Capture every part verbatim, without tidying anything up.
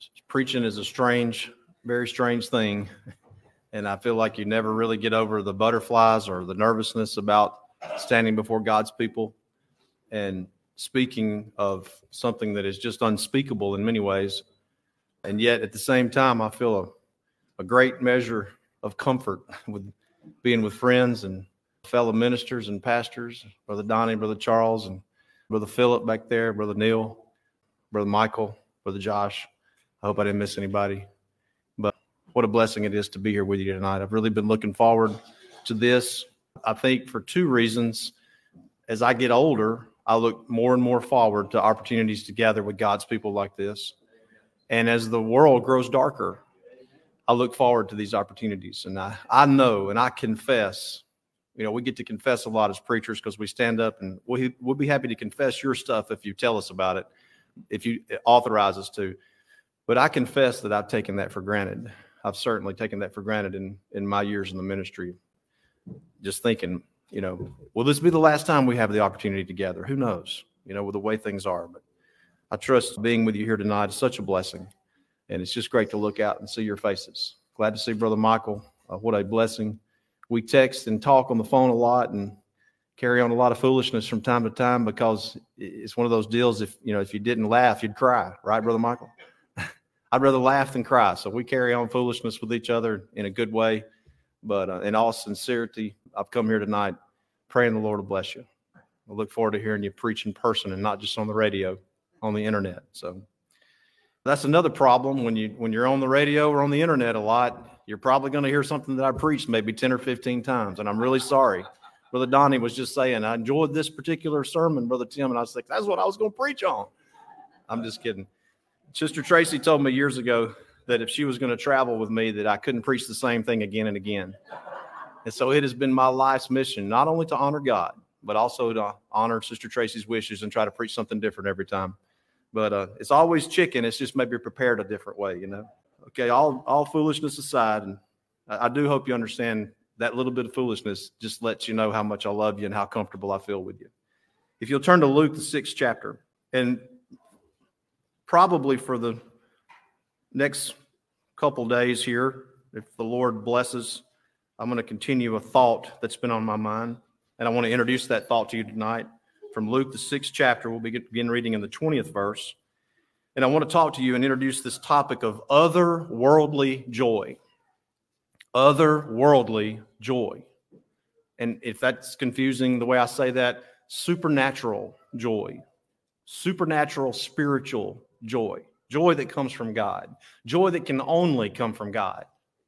preaching is a strange, very strange thing. And I feel like you never really get over the butterflies or the nervousness about standing before God's people and speaking of something that is just unspeakable in many ways. And yet at the same time, I feel a, a great measure of comfort with being with friends and fellow ministers and pastors, Brother Donnie, Brother Charles, and Brother Philip back there, Brother Neil, Brother Michael, Brother Josh. I hope I didn't miss anybody. But what a blessing it is to be here with you tonight. I've really been looking forward to this. I think for two reasons. As I get older, I look more and more forward to opportunities to gather with God's people like this. And as the world grows darker, I look forward to these opportunities. And I, I know and I confess, you know, we get to confess a lot as preachers because we stand up and we, we'll be happy to confess your stuff if you tell us about it, if you authorize us to. But I confess that I've taken that for granted. I've certainly taken that for granted in, in my years in the ministry. Just thinking, you know, will this be the last time we have the opportunity together? Who knows, you know, with the way things are. But I trust being with you here tonight is such a blessing. And it's just great to look out and see your faces. Glad to see Brother Michael. Uh, what a blessing. We text and talk on the phone a lot and carry on a lot of foolishness from time to time because it's one of those deals. If, you know, if you didn't laugh, you'd cry. Right, Brother Michael? I'd rather laugh than cry. So we carry on foolishness with each other in a good way. But uh, in all sincerity, I've come here tonight praying the Lord will bless you. I look forward to hearing you preach in person and not just on the radio, on the internet. So that's another problem. When, you, when you're on the radio or on the internet a lot, you're probably going to hear something that I preached maybe ten or fifteen times. And I'm really sorry. Brother Donnie was just saying, I enjoyed this particular sermon, Brother Tim. And I was like, that's what I was going to preach on. I'm just kidding. Sister Tracy told me years ago that if she was going to travel with me, that I couldn't preach the same thing again and again. And so it has been my life's mission, not only to honor God, but also to honor Sister Tracy's wishes and try to preach something different every time. But uh, it's always chicken. It's just maybe prepared a different way, you know. Okay, all, all foolishness aside, and I, I do hope you understand that little bit of foolishness just lets you know how much I love you and how comfortable I feel with you. If you'll turn to Luke, the sixth chapter, and probably for the next couple days here, if the Lord blesses, I'm going to continue a thought that's been on my mind, and I want to introduce that thought to you tonight. From Luke, the sixth chapter, we'll begin reading in the twentieth verse, and I want to talk to you and introduce this topic of otherworldly joy. Otherworldly joy. And if that's confusing the way I say that, supernatural joy. Supernatural spiritual joy. Joy that comes from God. Joy that can only come from God.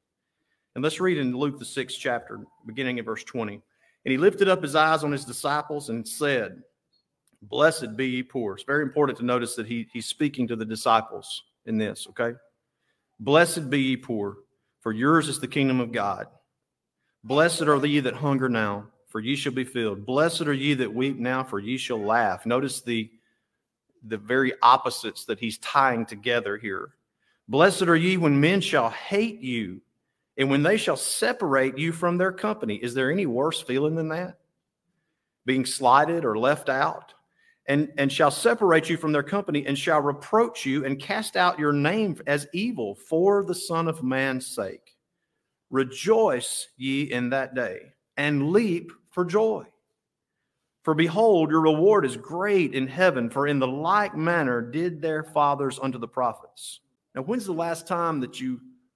And let's read in Luke, the sixth chapter, beginning at verse twenty. And he lifted up his eyes on his disciples and said, blessed be ye poor. It's very important to notice that he, he's speaking to the disciples in this, okay? Blessed be ye poor, for yours is the kingdom of God. Blessed are ye that hunger now, for ye shall be filled. Blessed are ye that weep now, for ye shall laugh. Notice the the very opposites that he's tying together here. Blessed are ye when men shall hate you, and when they shall separate you from their company. Is there any worse feeling than that? Being slighted or left out. And, and shall separate you from their company, and shall reproach you, and cast out your name as evil for the Son of Man's sake. Rejoice ye in that day, and leap for joy. For behold, your reward is great in heaven, for in the like manner did their fathers unto the prophets. Now, when's the last time that you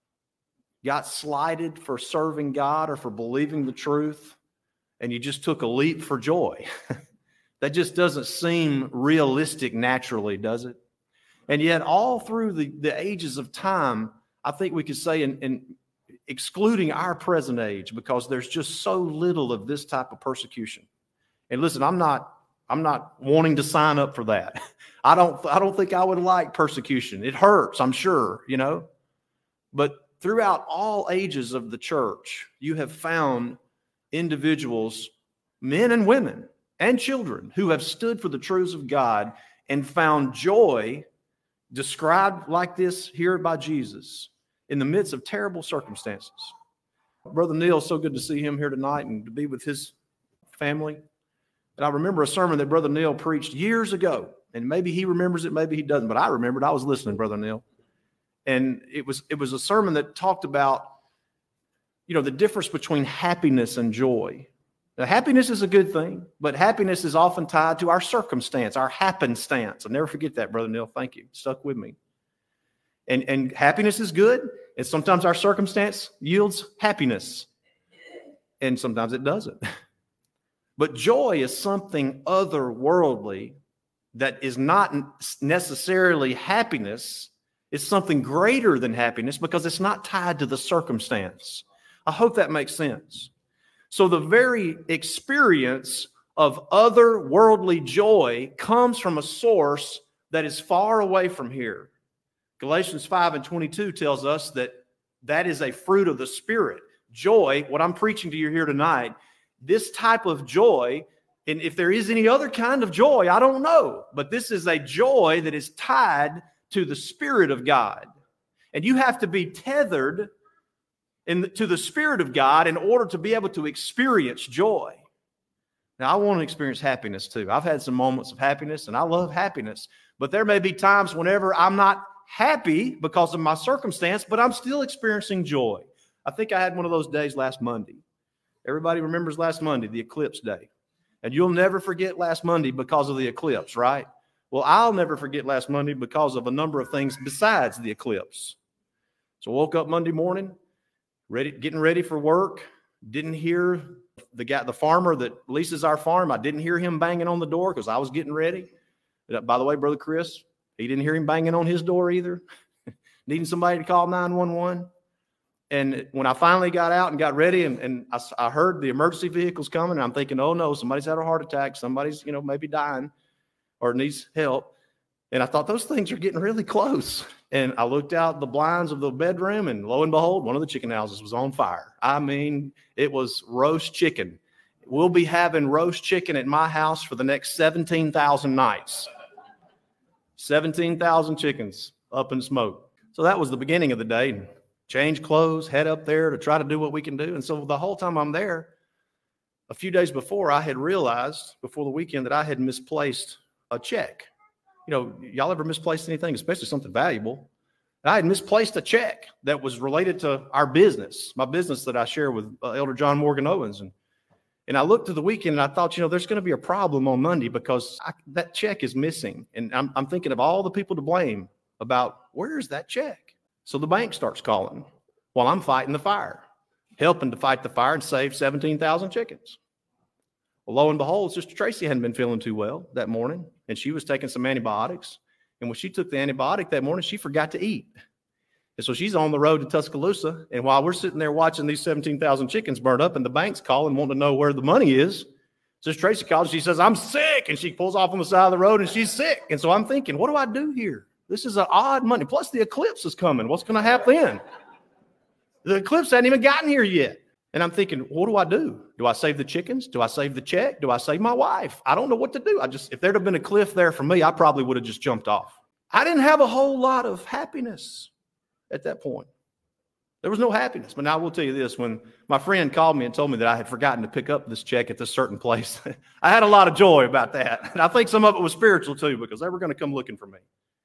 got slighted for serving God or for believing the truth, and you just took a leap for joy? That just doesn't seem realistic naturally, does it? And yet, all through the, the ages of time, I think we could say, in, in excluding our present age, because there's just so little of this type of persecution. And listen, I'm not I'm not wanting to sign up for that. I don't I don't think I would like persecution. It hurts, I'm sure, you know. But throughout all ages of the church, you have found individuals, men and women and children, who have stood for the truths of God and found joy described like this here by Jesus in the midst of terrible circumstances. Brother Neil, so good to see him here tonight and to be with his family. And I remember a sermon that Brother Neil preached years ago, and maybe he remembers it, maybe he doesn't, but I remembered. I was listening, Brother Neil. And it was, it was a sermon that talked about, you know, the difference between happiness and joy. Now, happiness is a good thing, but happiness is often tied to our circumstance, our happenstance. I'll never forget that, Brother Neil. Thank you. Stuck with me. And, and happiness is good, and sometimes our circumstance yields happiness, and sometimes it doesn't. But joy is something otherworldly that is not necessarily happiness. It's something greater than happiness because it's not tied to the circumstance. I hope that makes sense. So the very experience of otherworldly joy comes from a source that is far away from here. Galatians five and twenty-two tells us that that is a fruit of the Spirit. Joy, what I'm preaching to you here tonight, this type of joy, and if there is any other kind of joy, I don't know, but this is a joy that is tied to the Spirit of God. And you have to be tethered in the, to the Spirit of God in order to be able to experience joy. Now, I want to experience happiness too. I've had some moments of happiness, and I love happiness. But there may be times whenever I'm not happy because of my circumstance, but I'm still experiencing joy. I think I had one of those days last Monday. Everybody remembers last Monday, the eclipse day. And you'll never forget last Monday because of the eclipse, right? Well, I'll never forget last Monday because of a number of things besides the eclipse. So I woke up Monday morning, ready, getting ready for work. Didn't hear the guy, the farmer that leases our farm. I didn't hear him banging on the door because I was getting ready. By the way, Brother Chris, he didn't hear him banging on his door either, needing somebody to call nine one one. And when I finally got out and got ready, and, and I, I heard the emergency vehicles coming, and I'm thinking, oh no, somebody's had a heart attack. Somebody's, you know, maybe dying or needs help. And I thought those things are getting really close. And I looked out the blinds of the bedroom, and lo and behold, one of the chicken houses was on fire. I mean, it was roast chicken. We'll be having roast chicken at my house for the next seventeen thousand nights. seventeen thousand chickens up in smoke. So that was the beginning of the day. Change clothes, head up there to try to do what we can do. And so the whole time I'm there, a few days before, I had realized before the weekend that I had misplaced a check. You know, y'all ever misplaced anything, especially something valuable? And I had misplaced a check that was related to our business, my business that I share with uh, Elder John Morgan Owens. And And I looked at the weekend and I thought, you know, there's going to be a problem on Monday because I, that check is missing. And I'm, I'm thinking of all the people to blame about where's that check? So the bank starts calling while I'm fighting the fire, helping to fight the fire and save seventeen thousand chickens. Well, lo and behold, Sister Tracy hadn't been feeling too well that morning, and she was taking some antibiotics. And when she took the antibiotic that morning, she forgot to eat. And so she's on the road to Tuscaloosa, and while we're sitting there watching these seventeen thousand chickens burn up and the bank's calling, wanting to know where the money is, Sister Tracy calls, she says, I'm sick, and she pulls off on the side of the road, and she's sick. And so I'm thinking, what do I do here? This is an odd Monday. Plus the eclipse is coming. What's going to happen then? The eclipse hadn't even gotten here yet. And I'm thinking, what do I do? Do I save the chickens? Do I save the check? Do I save my wife? I don't know what to do. I just, if there'd have been a cliff there for me, I probably would have just jumped off. I didn't have a whole lot of happiness at that point. There was no happiness. But now I will tell you this, when my friend called me and told me that I had forgotten to pick up this check at this certain place, I had a lot of joy about that. And I think some of it was spiritual too, because they were going to come looking for me.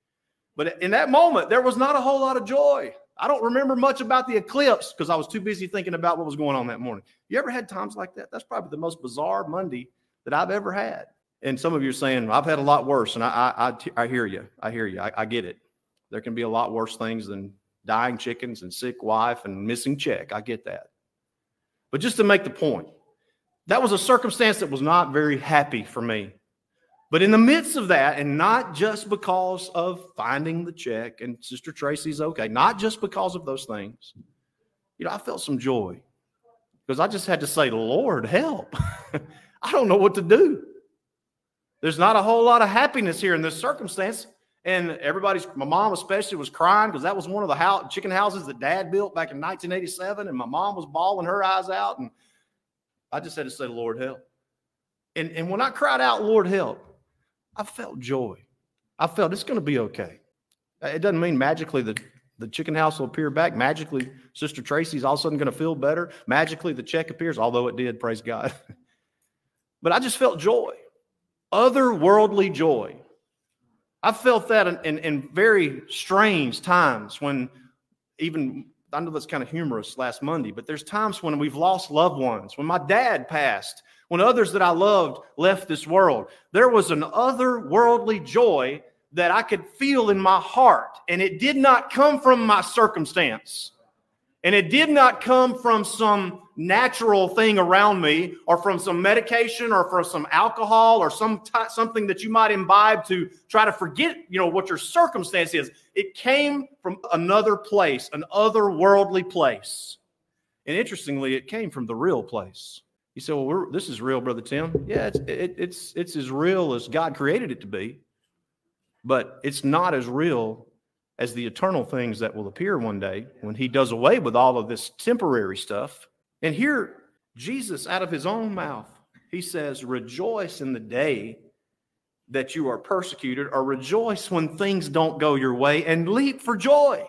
But in that moment, there was not a whole lot of joy. I don't remember much about the eclipse because I was too busy thinking about what was going on that morning. You ever had times like that? That's probably the most bizarre Monday that I've ever had. And some of you are saying, I've had a lot worse. And I, I, I, I hear you. I hear you. I, I get it. There can be a lot worse things than dying chickens and sick wife and missing check. I get that. But just to make the point, that was a circumstance that was not very happy for me. But in the midst of that, and not just because of finding the check and Sister Tracy's okay, not just because of those things, you know, I felt some joy because I just had to say, Lord, help. I don't know what to do. There's not a whole lot of happiness here in this circumstance. And everybody's, my mom especially, was crying because that was one of the house, chicken houses that Dad built back in nineteen eighty-seven. And my mom was bawling her eyes out. And I just had to say, Lord, help. And, and when I cried out, Lord, help, I felt joy. I felt it's going to be okay. It doesn't mean magically the, the chicken house will appear back. Magically, Sister Tracy's all of a sudden going to feel better. Magically, the check appears, although it did, praise God. But I just felt joy, otherworldly joy. I've felt that in, in, in very strange times when even, I know that's kind of humorous last Monday, but there's times when we've lost loved ones, when my dad passed, when others that I loved left this world. There was an otherworldly joy that I could feel in my heart, and it did not come from my circumstance. And it did not come from some natural thing around me or from some medication or from some alcohol or some t- something that you might imbibe to try to forget, you know, what your circumstance is. It came from another place, an otherworldly place. And interestingly, it came from the real place. You say, well, we're, this is real, Brother Tim. Yeah, it's, it, it's, it's as real as God created it to be. But it's not as real as the eternal things that will appear one day when he does away with all of this temporary stuff. And here, Jesus, out of his own mouth, he says, rejoice in the day that you are persecuted, or rejoice when things don't go your way, and leap for joy.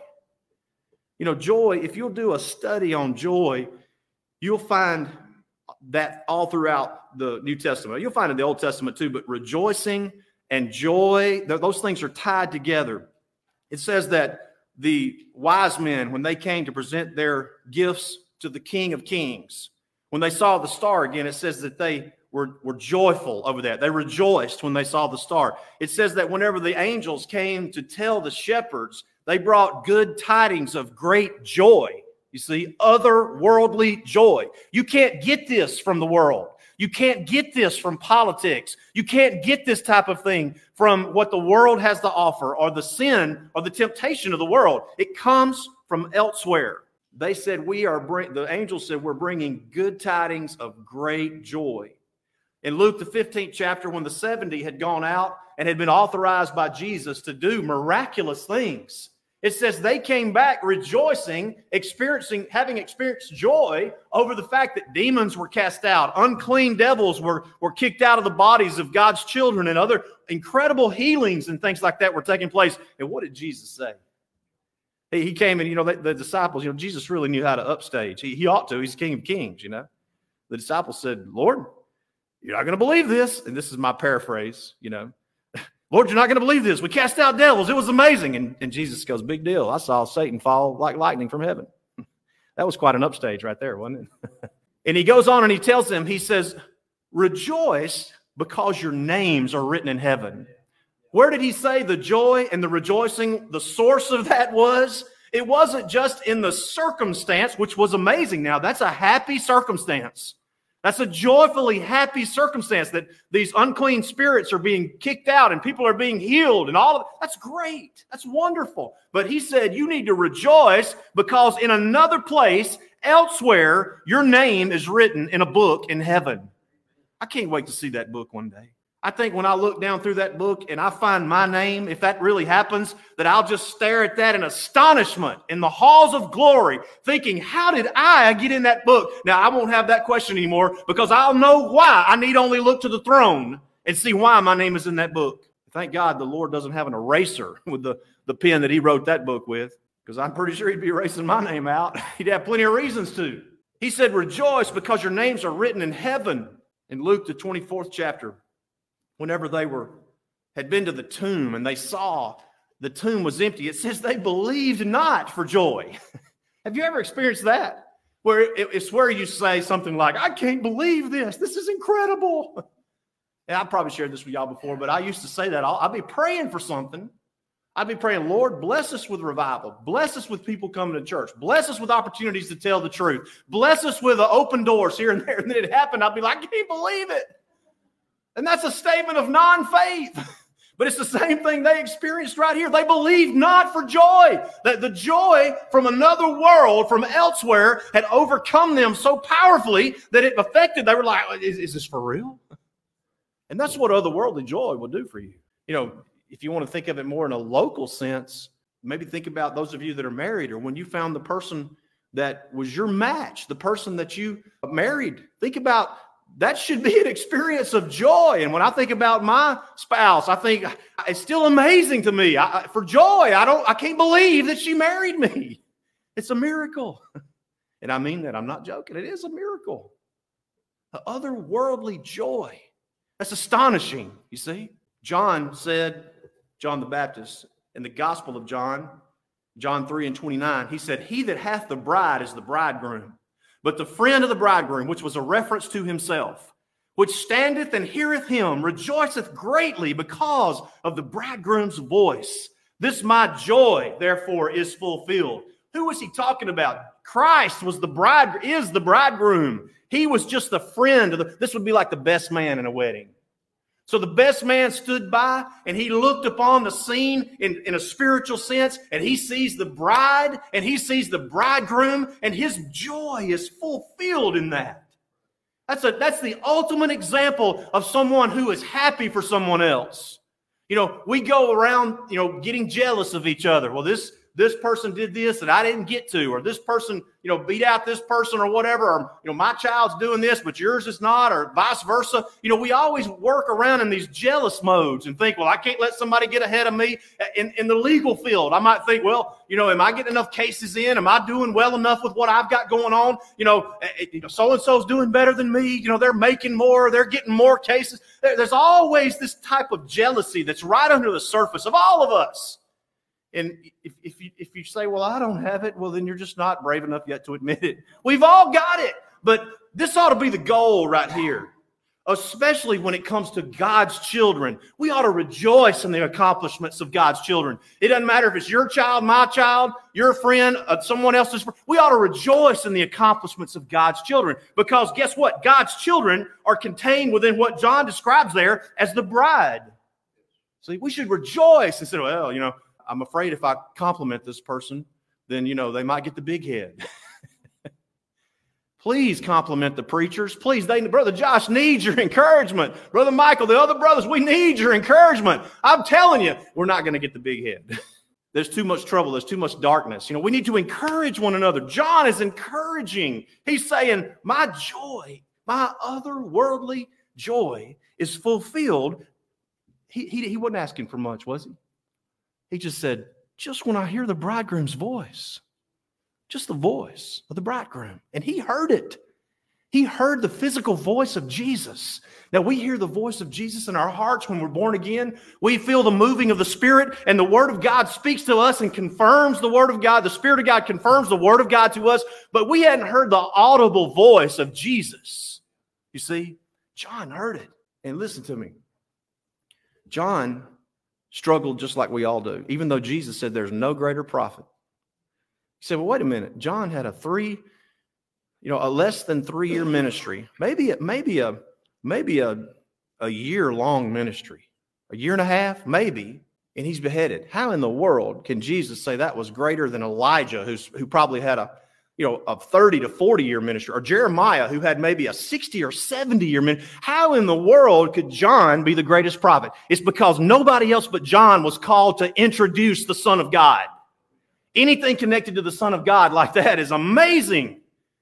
You know, joy, if you'll do a study on joy, you'll find that all throughout the New Testament. You'll find it in the Old Testament too, but rejoicing and joy, those things are tied together. It says that the wise men, when they came to present their gifts to the King of Kings, when they saw the star again, it says that they were, were joyful over that. They rejoiced when they saw the star. It says that whenever the angels came to tell the shepherds, they brought good tidings of great joy. You see, otherworldly joy. You can't get this from the world. You can't get this from politics. You can't get this type of thing from what the world has to offer or the sin or the temptation of the world. It comes from elsewhere. They said, we are, bring, the angels said, we're bringing good tidings of great joy. In Luke, the fifteenth chapter, when the seventy had gone out and had been authorized by Jesus to do miraculous things, it says they came back rejoicing, experiencing, having experienced joy over the fact that demons were cast out, unclean devils were, were kicked out of the bodies of God's children, and other incredible healings and things like that were taking place. And what did Jesus say? He, he came and, you know, the, the disciples, you know, Jesus really knew how to upstage. He, he ought to. He's King of Kings, you know. The disciples said, Lord, you're not going to believe this. And this is my paraphrase, you know. Lord, you're not going to believe this. We cast out devils. It was amazing. And, and Jesus goes, big deal. I saw Satan fall like lightning from heaven. That was quite an upstage right there, wasn't it? And he goes on and he tells them, he says, rejoice because your names are written in heaven. Where did he say the joy and the rejoicing, the source of that was? It wasn't just in the circumstance, which was amazing. Now, that's a happy circumstance. That's a joyfully happy circumstance that these unclean spirits are being kicked out and people are being healed and all of that. That's great. That's wonderful. But he said you need to rejoice because in another place, elsewhere, your name is written in a book in heaven. I can't wait to see that book one day. I think when I look down through that book and I find my name, if that really happens, that I'll just stare at that in astonishment in the halls of glory, thinking, how did I get in that book? Now, I won't have that question anymore because I'll know why. I need only look to the throne and see why my name is in that book. Thank God the Lord doesn't have an eraser with the, the pen that he wrote that book with, because I'm pretty sure he'd be erasing my name out. He'd have plenty of reasons to. He said, rejoice because your names are written in heaven. In Luke, the twenty-fourth chapter, whenever they were had been to the tomb and they saw the tomb was empty, it says they believed not for joy. Have you ever experienced that? Where it, it's where you say something like, I can't believe this. This is incredible. And I probably shared this with y'all before, but I used to say that. I'll, I'd be praying for something. I'd be praying, Lord, bless us with revival. Bless us with people coming to church. Bless us with opportunities to tell the truth. Bless us with uh, open doors here and there. And then it happened. I'd be like, I can't believe it. And that's a statement of non-faith. But it's the same thing they experienced right here. They believed not for joy. That the joy from another world, from elsewhere, had overcome them so powerfully that it affected. They were like, is, is this for real? And that's what otherworldly joy will do for you. You know, if you want to think of it more in a local sense, maybe think about those of you that are married, or when you found the person that was your match, the person that you married. Think about that should be an experience of joy. And when I think about my spouse, I think it's still amazing to me. I, for joy, I don't, I can't believe that she married me. It's a miracle. And I mean that. I'm not joking. It is a miracle. The otherworldly joy. That's astonishing, you see. John said, John the Baptist in the Gospel of John, John three and twenty-nine, he said, "He that hath the bride is the bridegroom. But the friend of the bridegroom," which was a reference to himself, "which standeth and heareth him, rejoiceth greatly because of the bridegroom's voice. This my joy, therefore, is fulfilled." Who was he talking about? Christ was the bride, is the bridegroom. He was just the friend of the, this would be like the best man in a wedding. So the best man stood by and he looked upon the scene in, in a spiritual sense, and he sees the bride and he sees the bridegroom, and his joy is fulfilled in that. That's a, that's the ultimate example of someone who is happy for someone else. You know, we go around, you know, getting jealous of each other. Well, this this person did this that I didn't get to, or this person, you know, beat out this person or whatever, or, you know, my child's doing this, but yours is not, or vice versa. You know, we always work around in these jealous modes and think, well, I can't let somebody get ahead of me. In, in the legal field, I might think, well, you know, am I getting enough cases in? Am I doing well enough with what I've got going on? You know, you know, so-and-so's doing better than me. You know, they're making more, they're getting more cases. There, there's always this type of jealousy that's right under the surface of all of us. And if, if, you, if you say, well, I don't have it, well, then you're just not brave enough yet to admit it. We've all got it. But this ought to be the goal right here, especially when it comes to God's children. We ought to rejoice in the accomplishments of God's children. It doesn't matter if it's your child, my child, your friend, uh, someone else's friend. We ought to rejoice in the accomplishments of God's children, because guess what? God's children are contained within what John describes there as the bride. See, we should rejoice instead of, well, you know, I'm afraid if I compliment this person, then, you know, they might get the big head. Please compliment the preachers. Please, they, Brother Josh needs your encouragement. Brother Michael, the other brothers, we need your encouragement. I'm telling you, we're not going to get the big head. There's too much trouble. There's too much darkness. You know, we need to encourage one another. John is encouraging. He's saying, my joy, my otherworldly joy is fulfilled. He, he, he wasn't asking for much, was he? He just said, just when I hear the bridegroom's voice, just the voice of the bridegroom. And he heard it. He heard the physical voice of Jesus. Now, we hear the voice of Jesus in our hearts when we're born again. We feel the moving of the Spirit, and the Word of God speaks to us and confirms the Word of God. The Spirit of God confirms the Word of God to us, but we hadn't heard the audible voice of Jesus. You see, John heard it. And listen to me. John struggled just like we all do, even though Jesus said there's no greater prophet. He said, well, wait a minute. John had a three, you know, a less than three-year ministry, maybe, maybe a, maybe a, a year-long ministry, a year and a half, maybe, and he's beheaded. How in the world can Jesus say that was greater than Elijah, who's who probably had a, you know, a thirty to forty-year ministry, or Jeremiah, who had maybe a sixty or seventy-year ministry? How in the world could John be the greatest prophet? It's because nobody else but John was called to introduce the Son of God. Anything connected to the Son of God like that is amazing.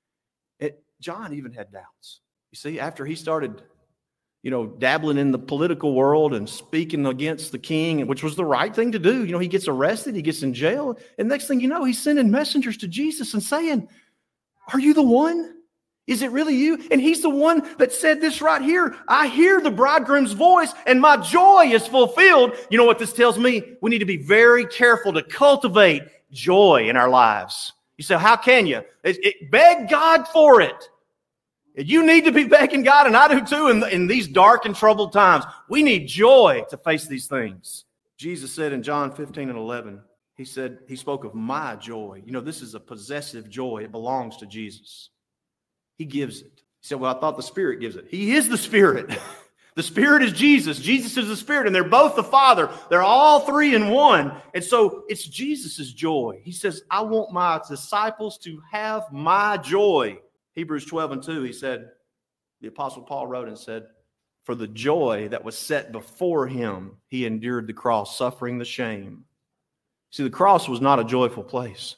It, John even had doubts. You see, after he started, you know, dabbling in the political world and speaking against the king, which was the right thing to do. You know, he gets arrested, he gets in jail, and next thing you know, he's sending messengers to Jesus and saying, are you the one? Is it really you? And he's the one that said this right here. I hear the bridegroom's voice and my joy is fulfilled. You know what this tells me? We need to be very careful to cultivate joy in our lives. You say, how can you? It, it, beg God for it. You need to be begging God, and I do too, in, in these dark and troubled times. We need joy to face these things. Jesus said in John fifteen and eleven, he said, he spoke of my joy. You know, this is a possessive joy. It belongs to Jesus. He gives it. He said, well, I thought the Spirit gives it. He is the Spirit. The Spirit is Jesus. Jesus is the Spirit, and they're both the Father. They're all three in one. And so it's Jesus' joy. He says, I want my disciples to have my joy. Hebrews twelve and two, he said, the Apostle Paul wrote and said, for the joy that was set before him, he endured the cross, suffering the shame. See, the cross was not a joyful place.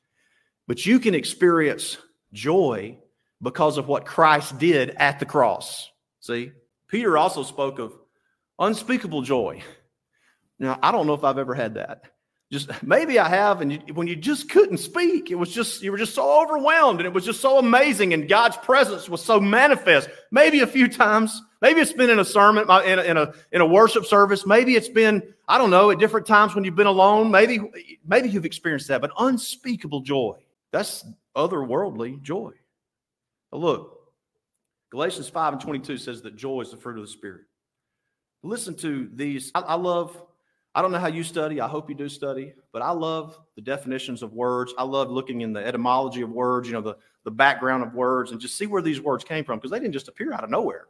But you can experience joy because of what Christ did at the cross. See, Peter also spoke of unspeakable joy. Now, I don't know if I've ever had that. Just maybe I have, and you, when you just couldn't speak, it was just, you were just so overwhelmed, and it was just so amazing, and God's presence was so manifest. Maybe a few times, maybe it's been in a sermon, in a, in a, in a worship service. Maybe it's been, I don't know, at different times when you've been alone. Maybe, maybe you've experienced that, but unspeakable joy. That's otherworldly joy. Now look, Galatians five and twenty-two says that joy is the fruit of the Spirit. Listen to these. I, I love I don't know how you study. I hope you do study, but I love the definitions of words. I love looking in the etymology of words, you know, the, the background of words, and just see where these words came from, because they didn't just appear out of nowhere.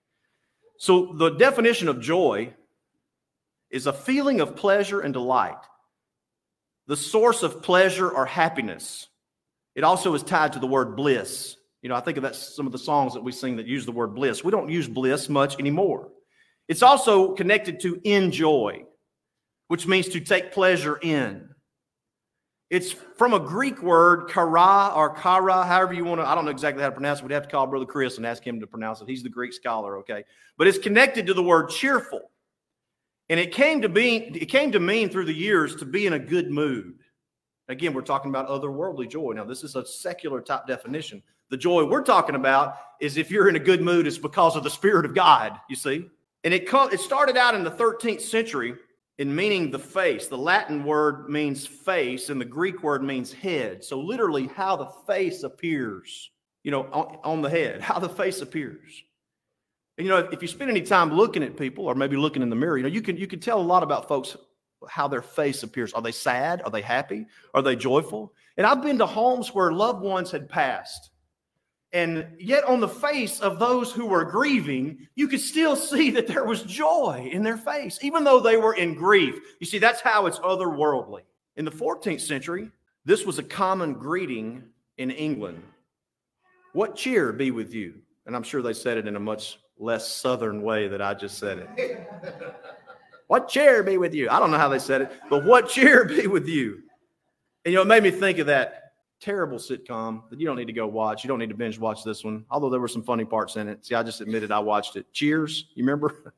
So the definition of joy is a feeling of pleasure and delight, the source of pleasure or happiness. It also is tied to the word bliss. You know, I think of that some of the songs that we sing that use the word bliss. We don't use bliss much anymore. It's also connected to enjoy, which means to take pleasure in. It's from a Greek word, kara or kara, however you want to, I don't know exactly how to pronounce it. We'd have to call Brother Chris and ask him to pronounce it. He's the Greek scholar, okay? But it's connected to the word cheerful. And it came to be, it came to mean through the years to be in a good mood. Again, we're talking about otherworldly joy. Now, this is a secular type definition. The joy we're talking about is if you're in a good mood, it's because of the Spirit of God, you see? And it, it started out in the thirteenth century in meaning the face. The Latin word means face, and the Greek word means head. So literally how the face appears, you know, on, on the head, how the face appears. And, you know, if, if you spend any time looking at people or maybe looking in the mirror, you know, you can, you can tell a lot about folks how their face appears. Are they sad? Are they happy? Are they joyful? And I've been to homes where loved ones had passed. And yet on the face of those who were grieving, you could still see that there was joy in their face, even though they were in grief. You see, that's how it's otherworldly. In the fourteenth century, this was a common greeting in England. What cheer be with you? And I'm sure they said it in a much less southern way than I just said it. What cheer be with you? I don't know how they said it, but what cheer be with you? And, you know, it made me think of that terrible sitcom that you don't need to go watch. You don't need to binge watch this one, although there were some funny parts in it. See, I just admitted I watched it. Cheers, you remember?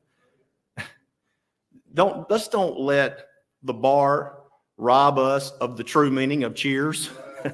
don't let's don't let the bar rob us of the true meaning of cheers.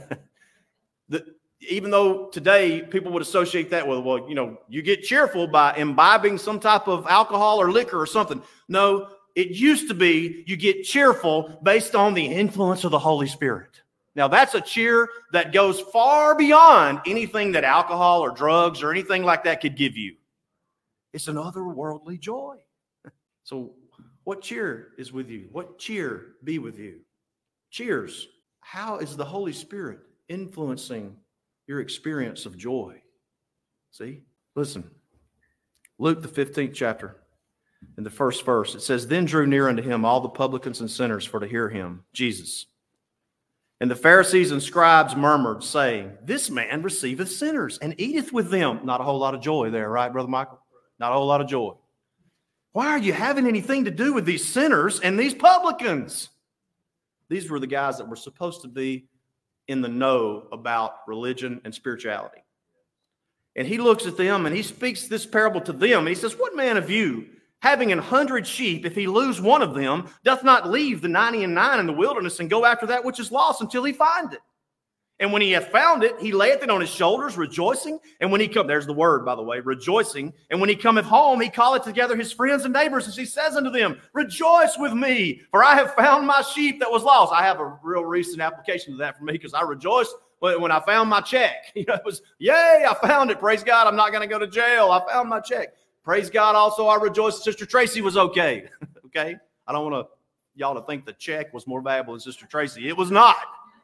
the, even though today people would associate that with, well, you know, you get cheerful by imbibing some type of alcohol or liquor or something. No, it used to be you get cheerful based on the influence of the Holy Spirit. Now, that's a cheer that goes far beyond anything that alcohol or drugs or anything like that could give you. It's an otherworldly joy. So what cheer is with you? What cheer be with you? Cheers. How is the Holy Spirit influencing your experience of joy? See? Listen. Luke, the fifteenth chapter, in the first verse, it says, Then drew near unto him all the publicans and sinners for to hear him, Jesus. And the Pharisees and scribes murmured, saying, This man receiveth sinners and eateth with them. Not a whole lot of joy there, right, Brother Michael? Not a whole lot of joy. Why are you having anything to do with these sinners and these publicans? These were the guys that were supposed to be in the know about religion and spirituality. And he looks at them and he speaks this parable to them. And he says, What man of you, having an hundred sheep, if he lose one of them, doth not leave the ninety and nine in the wilderness and go after that which is lost until he find it? And when he hath found it, he layeth it on his shoulders, rejoicing. And when he come, there's the word, by the way, rejoicing. And when he cometh home, he calleth together his friends and neighbors, and he says unto them, Rejoice with me, for I have found my sheep that was lost. I have a real recent application of that for me, because I rejoiced when I found my check. You know, it was, yay, I found it. Praise God, I'm not going to go to jail. I found my check. Praise God. Also, I rejoice Sister Tracy was okay. Okay? I don't want to y'all to think the check was more valuable than Sister Tracy. It was not.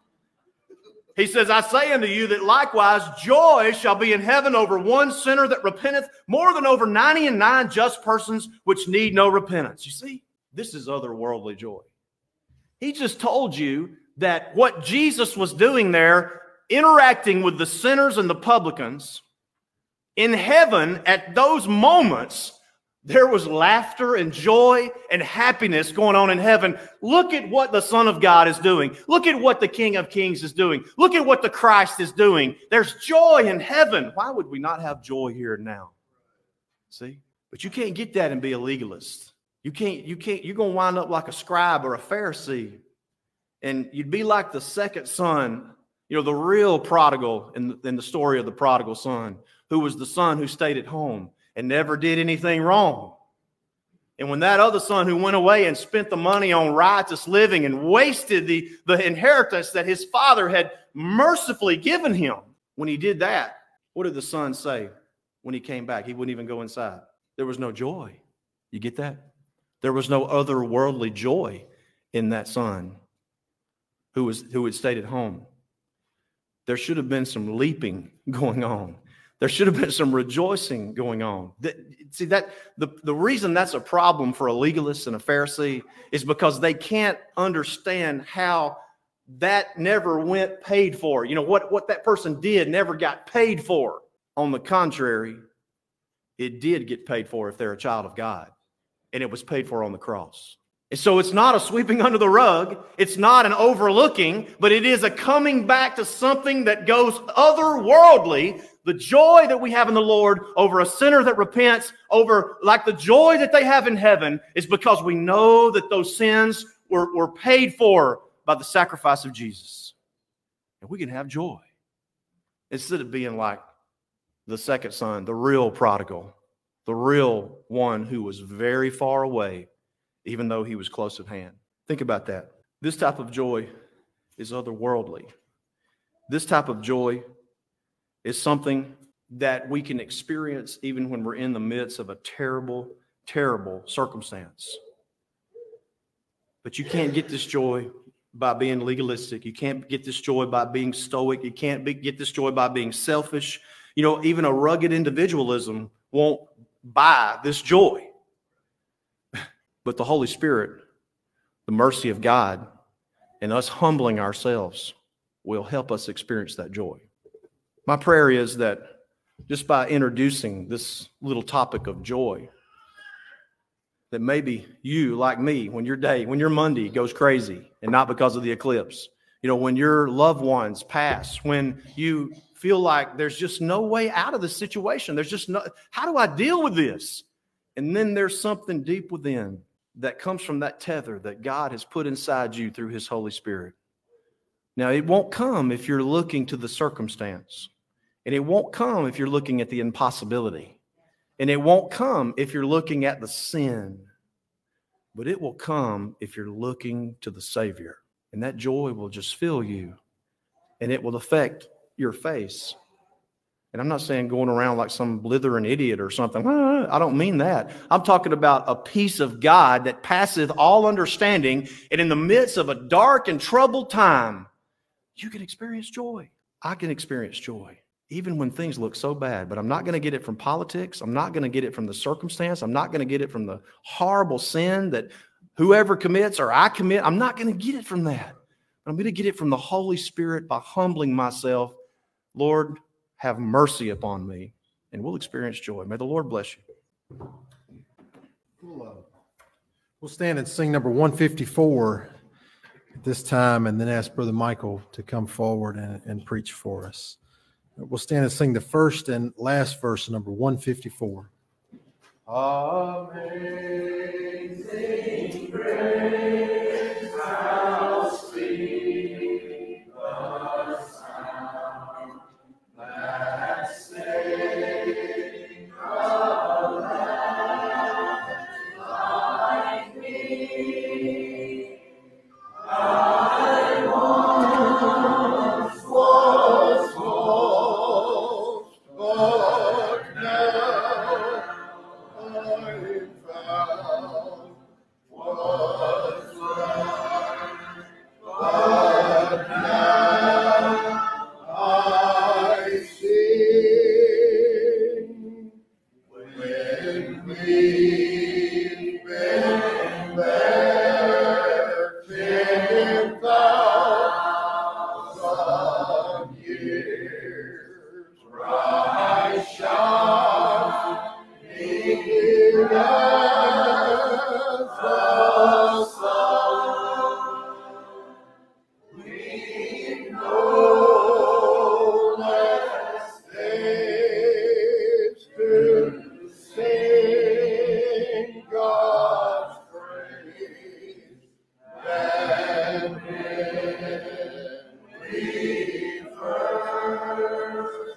He says, I say unto you that likewise joy shall be in heaven over one sinner that repenteth more than over ninety and nine just persons which need no repentance. You see, this is otherworldly joy. He just told you that what Jesus was doing there, interacting with the sinners and the publicans, in heaven, at those moments, there was laughter and joy and happiness going on in heaven. Look at what the Son of God is doing. Look at what the King of Kings is doing. Look at what the Christ is doing. There's joy in heaven. Why would we not have joy here and now? See? But you can't get that and be a legalist. You can't, you can't, you're going to wind up like a scribe or a Pharisee. And you'd be like the second son, you know, the real prodigal in the, in the story of the prodigal son, who was the son who stayed at home and never did anything wrong. And when that other son who went away and spent the money on riotous living and wasted the, the inheritance that his father had mercifully given him, when he did that, what did the son say when he came back? He wouldn't even go inside. There was no joy. You get that? There was no otherworldly joy in that son who was who had stayed at home. There should have been some leaping going on. There should have been some rejoicing going on. See, that the, the reason that's a problem for a legalist and a Pharisee is because they can't understand how that never went paid for. You know, what, what that person did never got paid for. On the contrary, it did get paid for if they're a child of God. And it was paid for on the cross. And so it's not a sweeping under the rug. It's not an overlooking, but it is a coming back to something that goes otherworldly. The joy that we have in the Lord over a sinner that repents, over like the joy that they have in heaven, is because we know that those sins were, were paid for by the sacrifice of Jesus. And we can have joy instead of being like the second son, the real prodigal, the real one who was very far away, even though he was close at hand. Think about that. This type of joy is otherworldly. This type of joy is something that we can experience even when we're in the midst of a terrible, terrible circumstance. But you can't get this joy by being legalistic. You can't get this joy by being stoic. You can't be, get this joy by being selfish. You know, even a rugged individualism won't buy this joy. But the Holy Spirit, the mercy of God, and us humbling ourselves will help us experience that joy. My prayer is that just by introducing this little topic of joy, that maybe you, like me, when your day, when your Monday goes crazy, and not because of the eclipse, you know, when your loved ones pass, when you feel like there's just no way out of this situation, there's just no, how do I deal with this? And then there's something deep within that comes from that tether that God has put inside you through His Holy Spirit. Now, it won't come if you're looking to the circumstance. And it won't come if you're looking at the impossibility. And it won't come if you're looking at the sin. But it will come if you're looking to the Savior. And that joy will just fill you. And it will affect your face. And I'm not saying going around like some blithering idiot or something. I don't mean that. I'm talking about a peace of God that passeth all understanding. And in the midst of a dark and troubled time, you can experience joy. I can experience joy, even when things look so bad. But I'm not going to get it from politics. I'm not going to get it from the circumstance. I'm not going to get it from the horrible sin that whoever commits or I commit. I'm not going to get it from that. I'm going to get it from the Holy Spirit by humbling myself. Lord, have mercy upon me, and we'll experience joy. May the Lord bless you. We'll, uh, we'll stand and sing number one fifty-four at this time, and then ask Brother Michael to come forward and, and preach for us. We'll stand and sing the first and last verse, number one fifty-four. Amazing grace, how sweet the sound that saved a wretch like me. I once was lost, but now I'm found. Was be first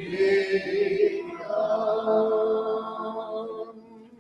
begun.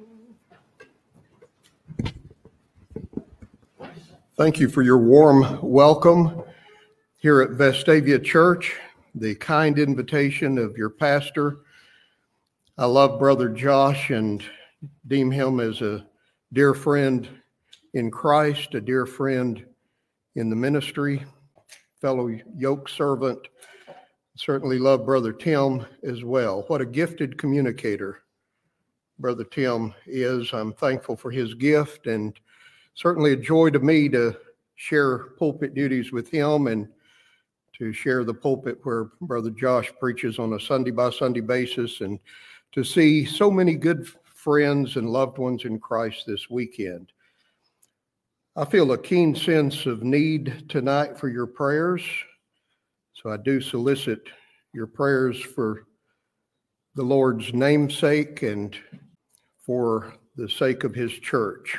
Thank you for your warm welcome here at Vestavia Church, the kind invitation of your pastor. I love Brother Josh and deem him as a dear friend in Christ, a dear friend in the ministry, fellow yoke servant. Certainly love Brother Tim as well. What a gifted communicator Brother Tim is. I'm thankful for his gift, and certainly a joy to me to share pulpit duties with him and to share the pulpit where Brother Josh preaches on a Sunday by Sunday basis, and to see so many good friends and loved ones in Christ this weekend. I feel a keen sense of need tonight for your prayers, so I do solicit your prayers for the Lord's namesake and for the sake of his church.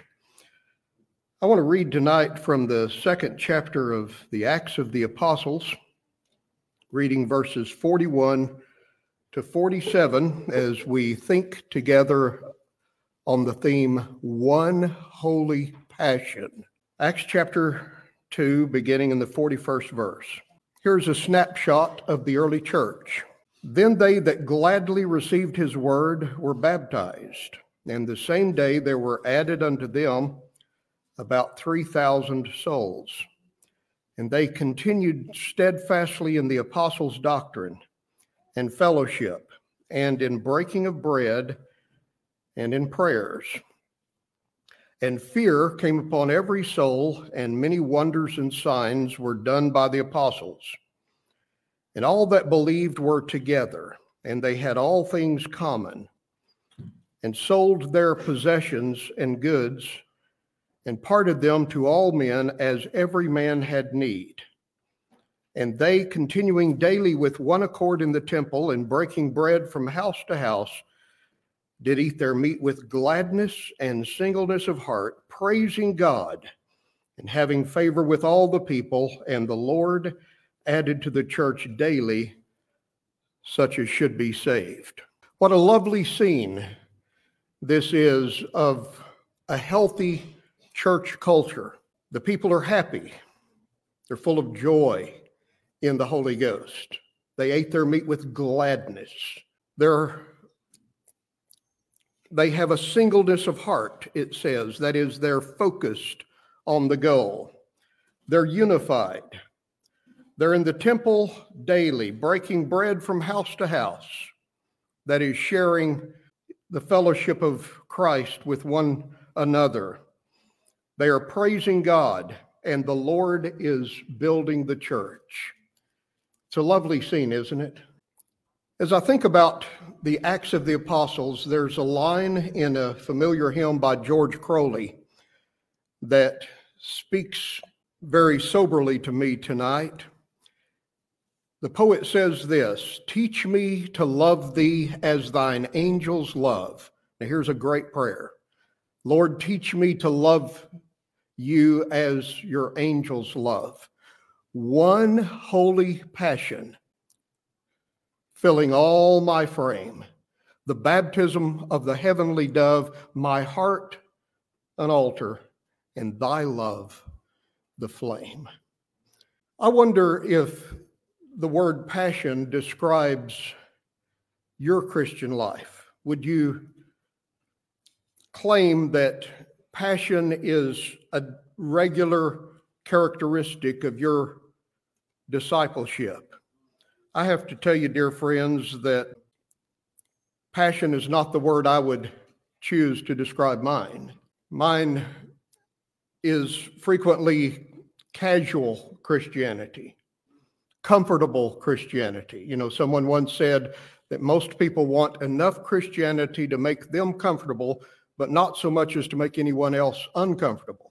I want to read tonight from the second chapter of the Acts of the Apostles, reading verses forty-one to forty-seven as we think together on the theme, One Holy Passion. Acts chapter two, beginning in the forty-first verse. Here's a snapshot of the early church. Then they that gladly received his word were baptized, and the same day there were added unto them about three thousand souls. And they continued steadfastly in the apostles' doctrine and fellowship, and in breaking of bread, and in prayers. And fear came upon every soul, and many wonders and signs were done by the apostles. And all that believed were together, and they had all things common, and sold their possessions and goods, and parted them to all men as every man had need. And they, continuing daily with one accord in the temple, and breaking bread from house to house, did eat their meat with gladness and singleness of heart, praising God, and having favor with all the people. And the Lord added to the church daily such as should be saved. What a lovely scene this is of a healthy church culture. The people are happy. They're full of joy in the Holy Ghost. They ate their meat with gladness. They're, they have a singleness of heart, it says. That is, they're focused on the goal. They're unified. They're in the temple daily, breaking bread from house to house. That is, sharing the fellowship of Christ with one another. They are praising God, and the Lord is building the church. It's a lovely scene, isn't it? As I think about the Acts of the Apostles, there's a line in a familiar hymn by George Crowley that speaks very soberly to me tonight. The poet says this, "Teach me to love thee as thine angels love." Now here's a great prayer. Lord, teach me to love you as your angels love. One holy passion filling all my frame, the baptism of the heavenly dove, my heart an altar, and thy love the flame. I wonder if the word passion describes your Christian life. Would you claim that passion is a regular characteristic of your discipleship? I have to tell you, dear friends, that passion is not the word I would choose to describe mine. Mine is frequently casual Christianity, comfortable Christianity. You know, someone once said that most people want enough Christianity to make them comfortable, but not so much as to make anyone else uncomfortable.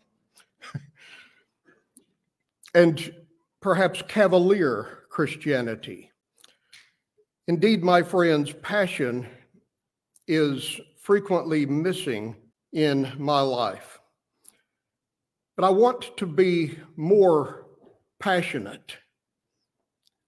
And perhaps cavalier Christianity. Indeed, my friends, passion is frequently missing in my life. But I want to be more passionate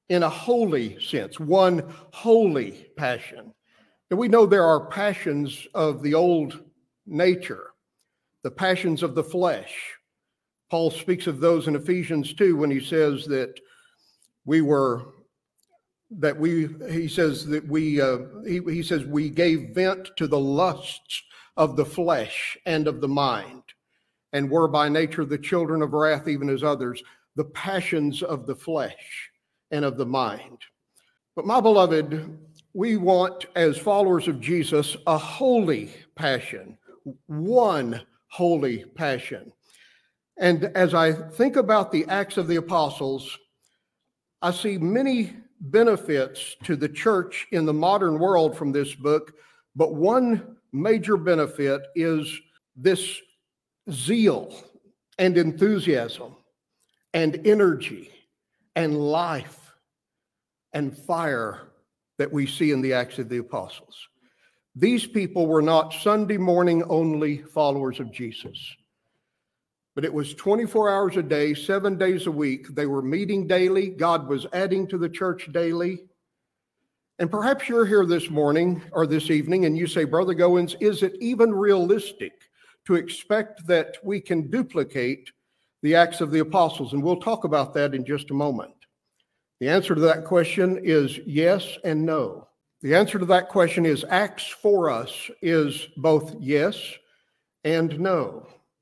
in a holy sense, one holy passion. And we know there are passions of the old nature, the passions of the flesh. Paul speaks of those in Ephesians two when he says that we were, that we, he says that we, uh, he, he says we gave vent to the lusts of the flesh and of the mind, and were by nature the children of wrath, even as others, the passions of the flesh and of the mind. But my beloved, we want, as followers of Jesus, a holy passion, one holy passion. And as I think about the Acts of the Apostles, I see many benefits to the church in the modern world from this book, but one major benefit is this zeal and enthusiasm and energy and life and fire that we see in the Acts of the Apostles. These people were not Sunday morning only followers of Jesus, but it was twenty-four hours a day, seven days a week. They were meeting daily. God was adding to the church daily. And perhaps you're here this morning or this evening and you say, Brother Goins, is it even realistic to expect that we can duplicate the Acts of the Apostles? And we'll talk about that in just a moment. The answer to that question is yes and no. The answer to that question is Acts for us is both yes and no.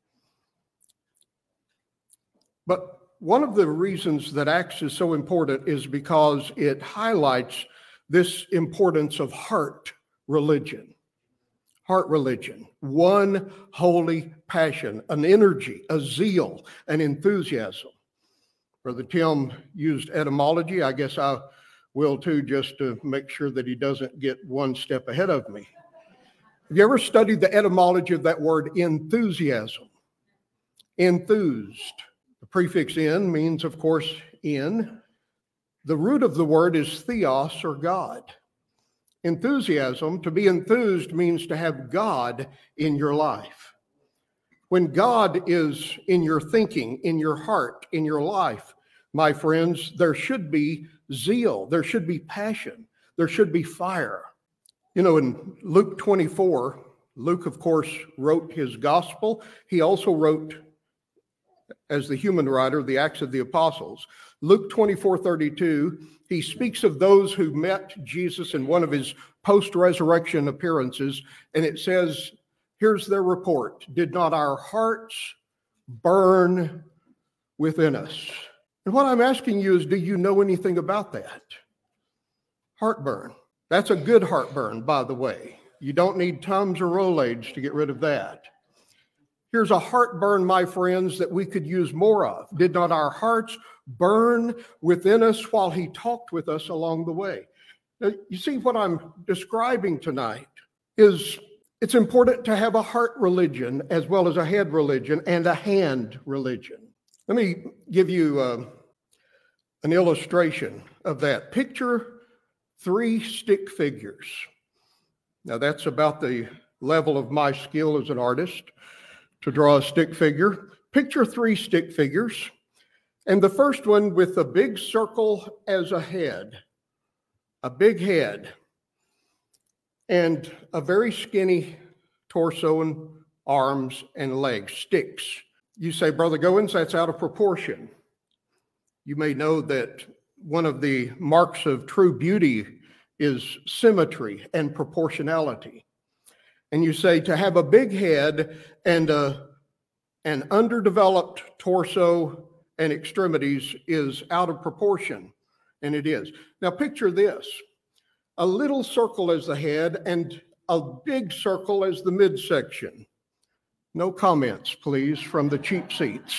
But one of the reasons that Acts is so important is because it highlights this importance of heart religion. Heart religion, one holy passion, an energy, a zeal, an enthusiasm. Brother Tim used etymology. I guess I will too, just to make sure that he doesn't get one step ahead of me. Have you ever studied the etymology of that word enthusiasm? Enthused. The prefix in means, of course, in. The root of the word is theos, or God. Enthusiasm, to be enthused, means to have God in your life. When God is in your thinking, in your heart, in your life, my friends, there should be zeal, there should be passion, there should be fire. You know, in Luke twenty-four, Luke, of course, wrote his gospel. He also wrote, as the human writer, the Acts of the Apostles. Luke twenty-four thirty-two, he speaks of those who met Jesus in one of his post-resurrection appearances, and it says, here's their report. Did not our hearts burn within us? And what I'm asking you is, do you know anything about that? Heartburn. That's a good heartburn, by the way. You don't need Tums or Rolaids to get rid of that. Here's a heartburn, my friends, that we could use more of. Did not our hearts burn within us while he talked with us along the way? Now, you see, what I'm describing tonight is it's important to have a heart religion as well as a head religion and a hand religion. Let me give you uh, an illustration of that. Picture three stick figures. Now, that's about the level of my skill as an artist to draw a stick figure. Picture three stick figures, and the first one with a big circle as a head, a big head, and a very skinny torso and arms and legs, sticks. You say, Brother Goins, that's out of proportion. You may know that one of the marks of true beauty is symmetry and proportionality. And you say to have a big head and a, an underdeveloped torso and extremities is out of proportion, and it is. Now picture this, a little circle as the head and a big circle as the midsection. No comments, please, from the cheap seats.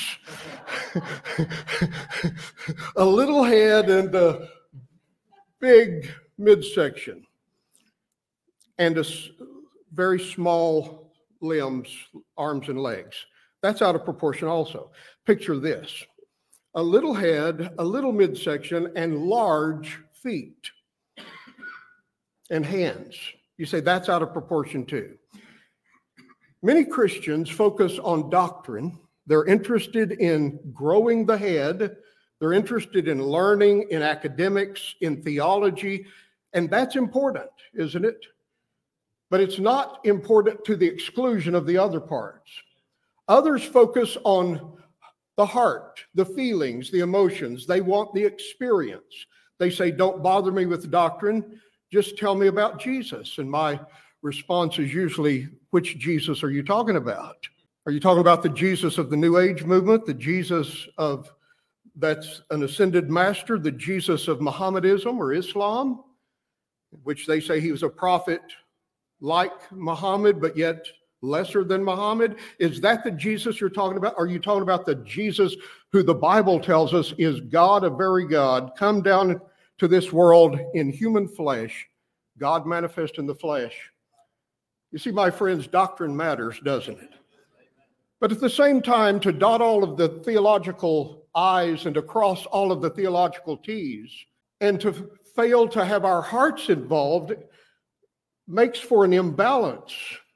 A little head and a big midsection, and a very small limbs, arms and legs. That's out of proportion also. Picture this, a little head, a little midsection, and large feet and hands. You say that's out of proportion too. Many Christians focus on doctrine. They're interested in growing the head, They're interested in learning, in academics, in theology, and that's important, isn't it? But it's not important to the exclusion of the other parts. Others focus on the heart, the feelings, the emotions. They want the experience. They say, don't bother me with doctrine, just tell me about Jesus. And my response is usually, which Jesus are you talking about? Are you talking about the Jesus of the New Age movement, the Jesus of that's an ascended master, the Jesus of Mohammedanism or Islam, which they say he was a prophet like Muhammad, but yet lesser than Muhammad? Is that the Jesus you're talking about? Are you talking about the Jesus who the Bible tells us is God, a very God, come down to this world in human flesh, God manifest in the flesh? You see, my friends, doctrine matters, doesn't it? But at the same time, to dot all of the theological I's and to cross all of the theological T's, and to fail to have our hearts involved makes for an imbalance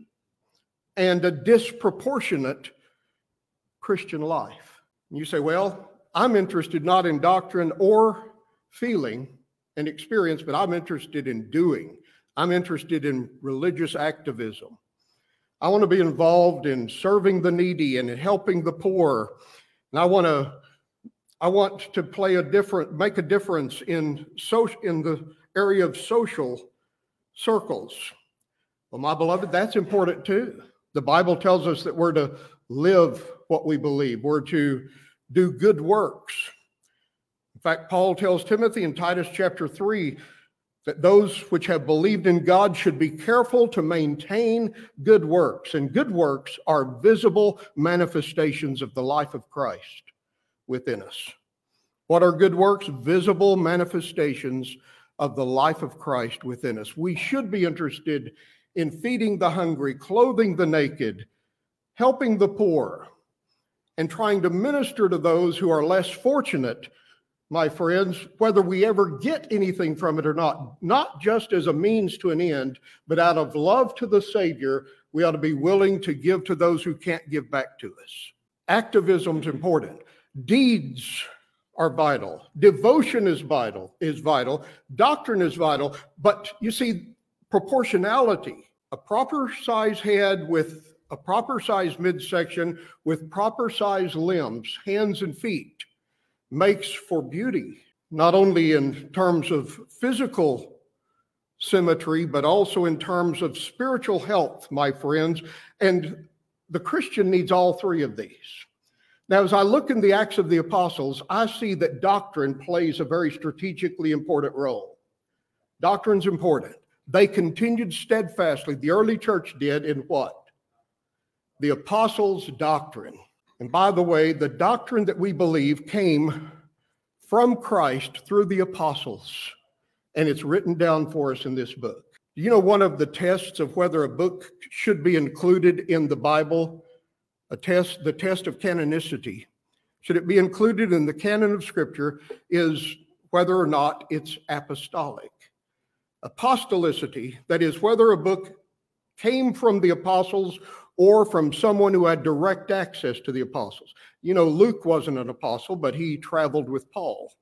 and a disproportionate Christian life. And you say, well, I'm interested not in doctrine or feeling and experience, but I'm interested in doing. I'm interested in religious activism. I want to be involved in serving the needy and in helping the poor. And I want to I want to play a different, make a difference in social, in the area of social circles. Well, my beloved, that's important too. The Bible tells us that we're to live what we believe. We're to do good works. In fact, Paul tells Timothy in Titus chapter three that those which have believed in God should be careful to maintain good works. And good works are visible manifestations of the life of Christ within us. What are good works? Visible manifestations of the life of Christ within us. We should be interested in feeding the hungry, clothing the naked, helping the poor, and trying to minister to those who are less fortunate, my friends, whether we ever get anything from it or not, not just as a means to an end, but out of love to the Savior, we ought to be willing to give to those who can't give back to us. Activism is important. Deeds are vital. Devotion is vital, is vital. Doctrine is vital. But you see, proportionality, a proper size head with a proper size midsection with proper size limbs, hands and feet, makes for beauty, not only in terms of physical symmetry, but also in terms of spiritual health, my friends. And the Christian needs all three of these. Now, as I look in the Acts of the Apostles, I see that doctrine plays a very strategically important role. Doctrine's important. They continued steadfastly, the early church did, in what? The apostles' doctrine. And by the way, the doctrine that we believe came from Christ through the apostles, and it's written down for us in this book. You know, one of the tests of whether a book should be included in the Bible, a test, the test of canonicity, should it be included in the canon of Scripture, is whether or not it's apostolic. Apostolicity, that is, whether a book came from the apostles or from someone who had direct access to the apostles. You know, Luke wasn't an apostle, but he traveled with Paul.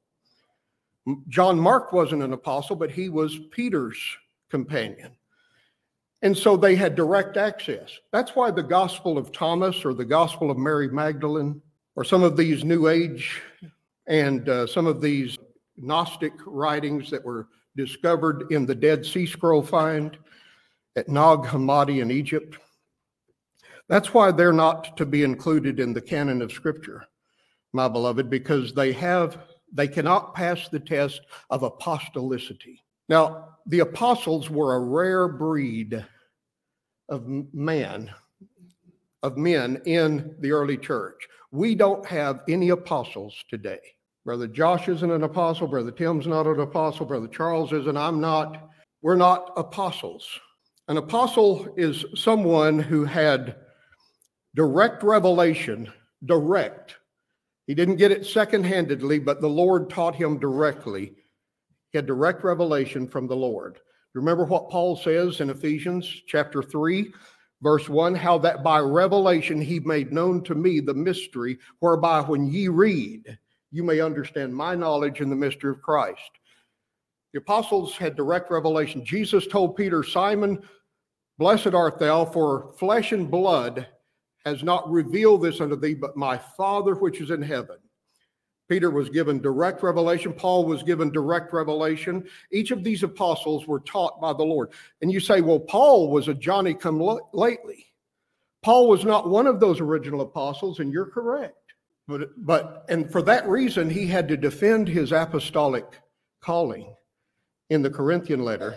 John Mark wasn't an apostle, but he was Peter's companion. And so they had direct access. That's why the Gospel of Thomas or the Gospel of Mary Magdalene or some of these New Age and uh, some of these Gnostic writings that were discovered in the Dead Sea Scroll find at Nag Hammadi in Egypt, that's why they're not to be included in the canon of Scripture, my beloved, because they have, they cannot pass the test of apostolicity. Now, the apostles were a rare breed of man, of men in the early church. We don't have any apostles today. Brother Josh isn't an apostle. Brother Tim's not an apostle. Brother Charles isn't. I'm not. We're not apostles. An apostle is someone who had direct revelation, direct. He didn't get it second-handedly, but the Lord taught him directly. He had direct revelation from the Lord. Remember what Paul says in Ephesians chapter three, verse one, how that by revelation he made known to me the mystery whereby when ye read, you may understand my knowledge in the mystery of Christ. The apostles had direct revelation. Jesus told Peter, Simon, blessed art thou, for flesh and blood has not revealed this unto thee, but my Father which is in heaven. Peter was given direct revelation. Paul was given direct revelation. Each of these apostles were taught by the Lord. And you say, well, Paul was a Johnny-come-lately. Paul was not one of those original apostles, and you're correct. But, but, and for that reason, he had to defend his apostolic calling in the Corinthian letter.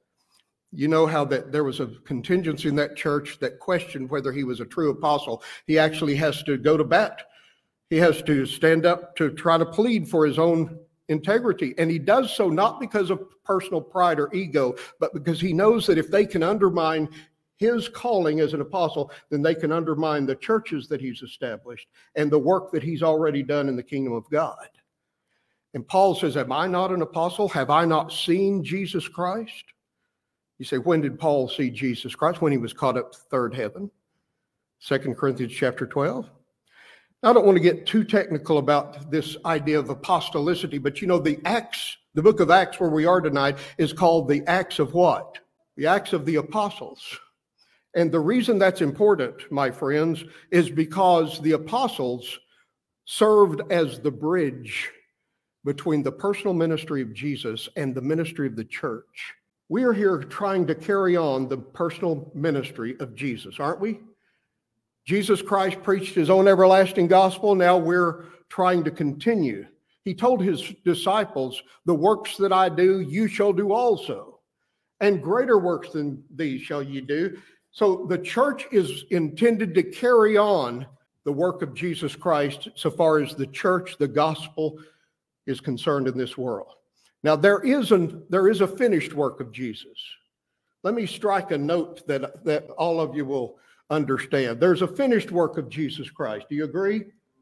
You know how that there was a contingency in that church that questioned whether he was a true apostle. He actually has to go to bat. He has to stand up to try to plead for his own integrity. And he does so not because of personal pride or ego, but because he knows that if they can undermine his calling as an apostle, then they can undermine the churches that he's established and the work that he's already done in the kingdom of God. And Paul says, am I not an apostle? Have I not seen Jesus Christ? You say, when did Paul see Jesus Christ? When he was caught up to third heaven. Second Corinthians chapter twelve. I don't want to get too technical about this idea of apostolicity, but you know, the Acts, the book of Acts where we are tonight is called the Acts of what? The Acts of the Apostles. And the reason that's important, my friends, is because the apostles served as the bridge between the personal ministry of Jesus and the ministry of the church. We are here trying to carry on the personal ministry of Jesus, aren't we? Jesus Christ preached his own everlasting gospel. Now we're trying to continue. He told his disciples, the works that I do, you shall do also. And greater works than these shall you do. So the church is intended to carry on the work of Jesus Christ so far as the church, the gospel, is concerned in this world. Now there is, an, there is a finished work of Jesus. Let me strike a note that, that all of you will understand. There's a finished work of Jesus Christ. Do you agree?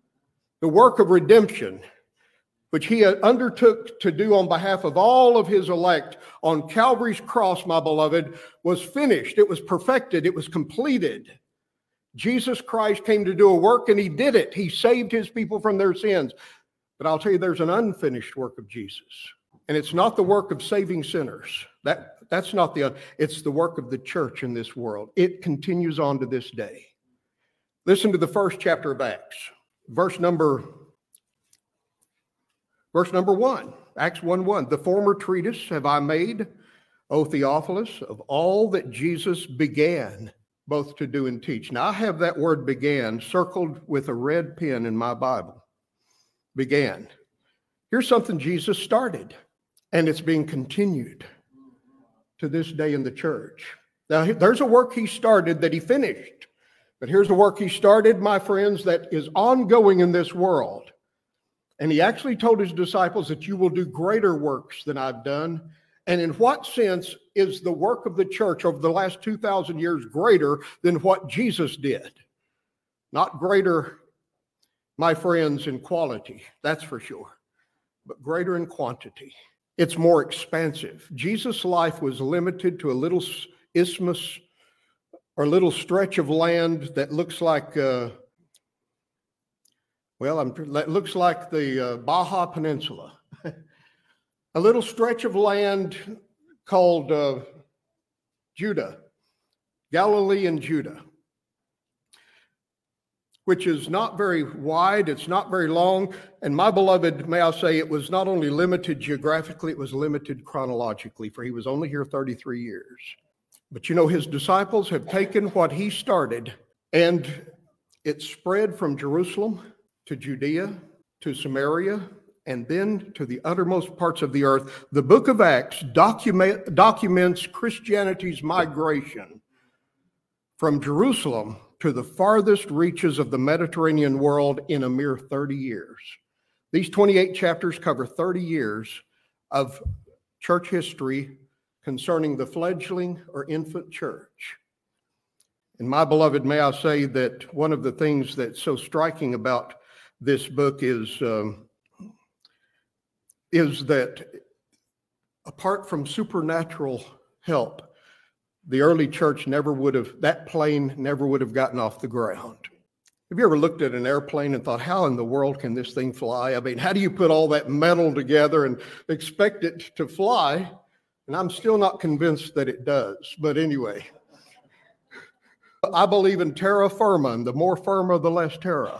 The work of redemption, which he undertook to do on behalf of all of his elect on Calvary's cross, my beloved, was finished. It was perfected. It was completed. Jesus Christ came to do a work, and he did it. He saved his people from their sins. But I'll tell you, there's an unfinished work of Jesus. And it's not the work of saving sinners. That, that's not the, it's the work of the church in this world. It continues on to this day. Listen to the first chapter of Acts, verse number, verse number one, Acts one one. The former treatise have I made, O Theophilus, of all that Jesus began both to do and teach. Now I have that word began circled with a red pen in my Bible. Began. Here's something Jesus started, and it's being continued to this day in the church. Now, there's a work he started that he finished, but here's a work he started, my friends, that is ongoing in this world. And he actually told his disciples that you will do greater works than I've done. And in what sense is the work of the church over the last two thousand years greater than what Jesus did? Not greater, my friends, in quality, that's for sure, but greater in quantity. It's more expansive. Jesus' life was limited to a little isthmus or a little stretch of land that looks like, uh, well, I'm, that looks like the uh, Baja Peninsula. A little stretch of land called uh, Judah, Galilee and Judah, which is not very wide, it's not very long, and my beloved, may I say, it was not only limited geographically, it was limited chronologically, for he was only here thirty-three years. But you know, his disciples have taken what he started, and it spread from Jerusalem to Judea, to Samaria, and then to the uttermost parts of the earth. The book of Acts document, documents Christianity's migration from Jerusalem to the farthest reaches of the Mediterranean world in a mere thirty years. These twenty-eight chapters cover thirty years of church history concerning the fledgling or infant church. And my beloved, may I say that one of the things that's so striking about this book is, um, is that apart from supernatural help, the early church never would have, that plane never would have gotten off the ground. Have you ever looked at an airplane and thought, how in the world can this thing fly? I mean, how do you put all that metal together and expect it to fly? And I'm still not convinced that it does. But anyway, I believe in terra firma, and the more firma, the less terra.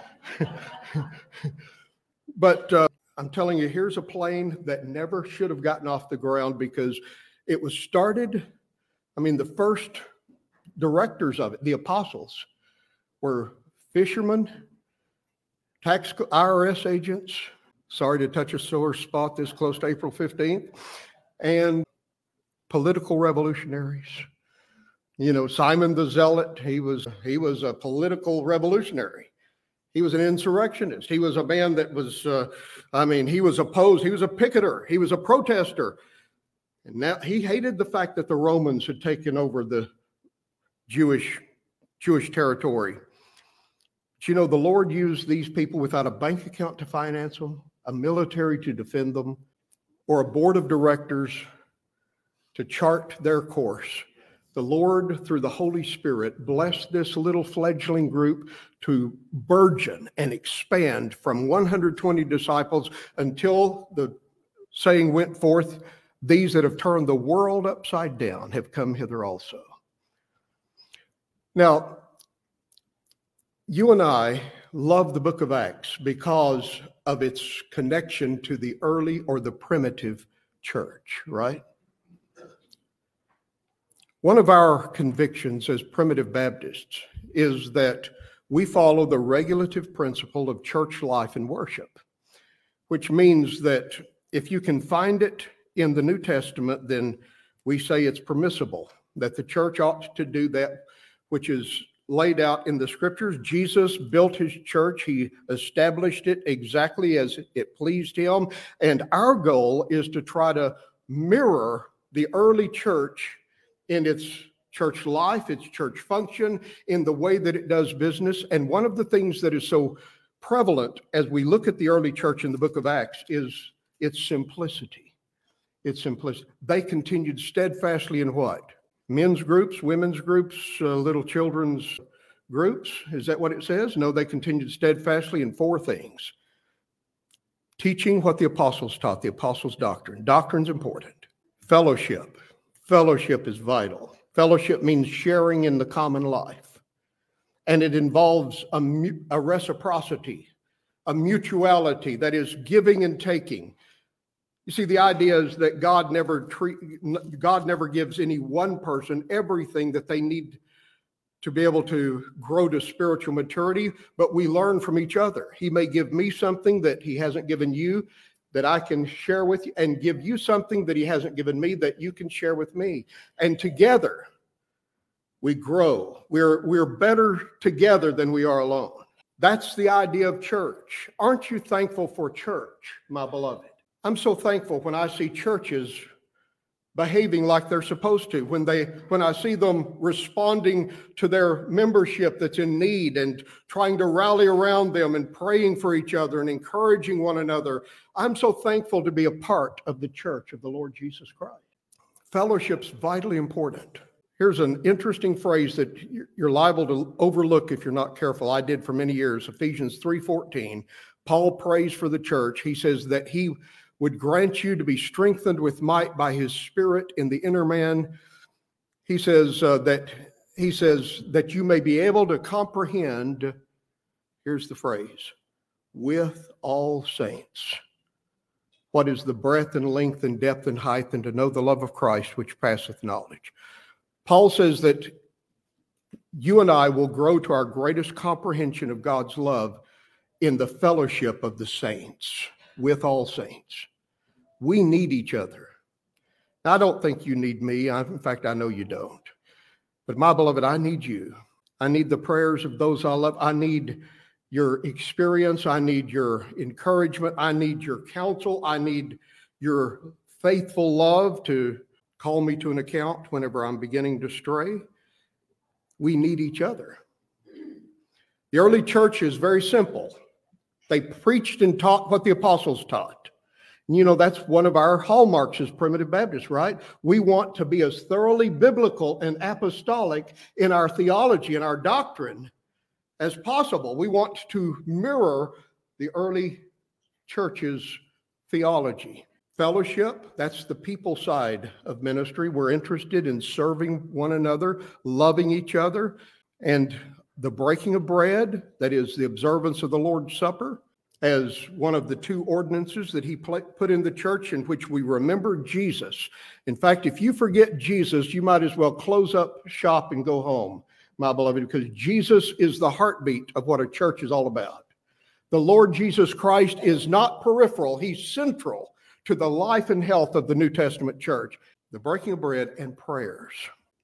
But uh, I'm telling you, here's a plane that never should have gotten off the ground because it was started, I mean, the first directors of it, the apostles, were fishermen, tax I R S agents, sorry to touch a sore spot this close to April fifteenth, and political revolutionaries. You know, Simon the Zealot, he was he was a political revolutionary. He was an insurrectionist. He was a man that was, uh, I mean, he was opposed. He was a picketer. He was a protester. And now he hated the fact that the Romans had taken over the Jewish, Jewish territory. But you know, the Lord used these people without a bank account to finance them, a military to defend them, or a board of directors to chart their course. The Lord, through the Holy Spirit, blessed this little fledgling group to burgeon and expand from one hundred twenty disciples until the saying went forth, these that have turned the world upside down have come hither also. Now, you and I love the book of Acts because of its connection to the early or the primitive church, right? One of our convictions as primitive Baptists is that we follow the regulative principle of church life and worship, which means that if you can find it in the New Testament, then we say it's permissible, that the church ought to do that, which is laid out in the scriptures. Jesus built his church. He established it exactly as it pleased him. And our goal is to try to mirror the early church in its church life, its church function, in the way that it does business. And one of the things that is so prevalent as we look at the early church in the book of Acts is its simplicity. Its simplicity. They continued steadfastly in what? Men's groups, women's groups, uh, little children's groups. Is that what it says? No, they continued steadfastly in four things. Teaching what the apostles taught, the apostles' doctrine. Doctrine's important. Fellowship. Fellowship is vital. Fellowship means sharing in the common life. And it involves a, a reciprocity, a mutuality, that is giving and taking. You see, the idea is that God never treat, God never gives any one person everything that they need to be able to grow to spiritual maturity, but we learn from each other. He may give me something that he hasn't given you, that I can share with you, and give you something that he hasn't given me that you can share with me. And together we grow. We're, we're better together than we are alone. That's the idea of church. Aren't you thankful for church, my beloved? I'm so thankful when I see churches behaving like they're supposed to, when they, when I see them responding to their membership that's in need and trying to rally around them and praying for each other and encouraging one another. I'm so thankful to be a part of the church of the Lord Jesus Christ. Fellowship's vitally important. Here's an interesting phrase that you're liable to overlook if you're not careful. I did for many years. Ephesians three fourteen. Paul prays for the church. He says that he would grant you to be strengthened with might by his Spirit in the inner man. He says uh, that he says that you may be able to comprehend, here's the phrase, with all saints, what is the breadth and length and depth and height, and to know the love of Christ which passeth knowledge. Paul says that you and I will grow to our greatest comprehension of God's love in the fellowship of the saints, with all saints. We need each other. Now, I don't think you need me. I, in fact, I know you don't. But my beloved, I need you. I need the prayers of those I love. I need your experience. I need your encouragement. I need your counsel. I need your faithful love to call me to an account whenever I'm beginning to stray. We need each other. The early church is very simple. They preached and taught what the apostles taught. And you know, that's one of our hallmarks as primitive Baptists, right? We want to be as thoroughly biblical and apostolic in our theology and our doctrine as possible. We want to mirror the early church's theology. Fellowship, that's the people side of ministry. We're interested in serving one another, loving each other, and the breaking of bread, that is the observance of the Lord's Supper, as one of the two ordinances that he put in the church in which we remember Jesus. In fact, if you forget Jesus, you might as well close up shop and go home, my beloved, because Jesus is the heartbeat of what a church is all about. The Lord Jesus Christ is not peripheral. He's central to the life and health of the New Testament church. The breaking of bread and prayers.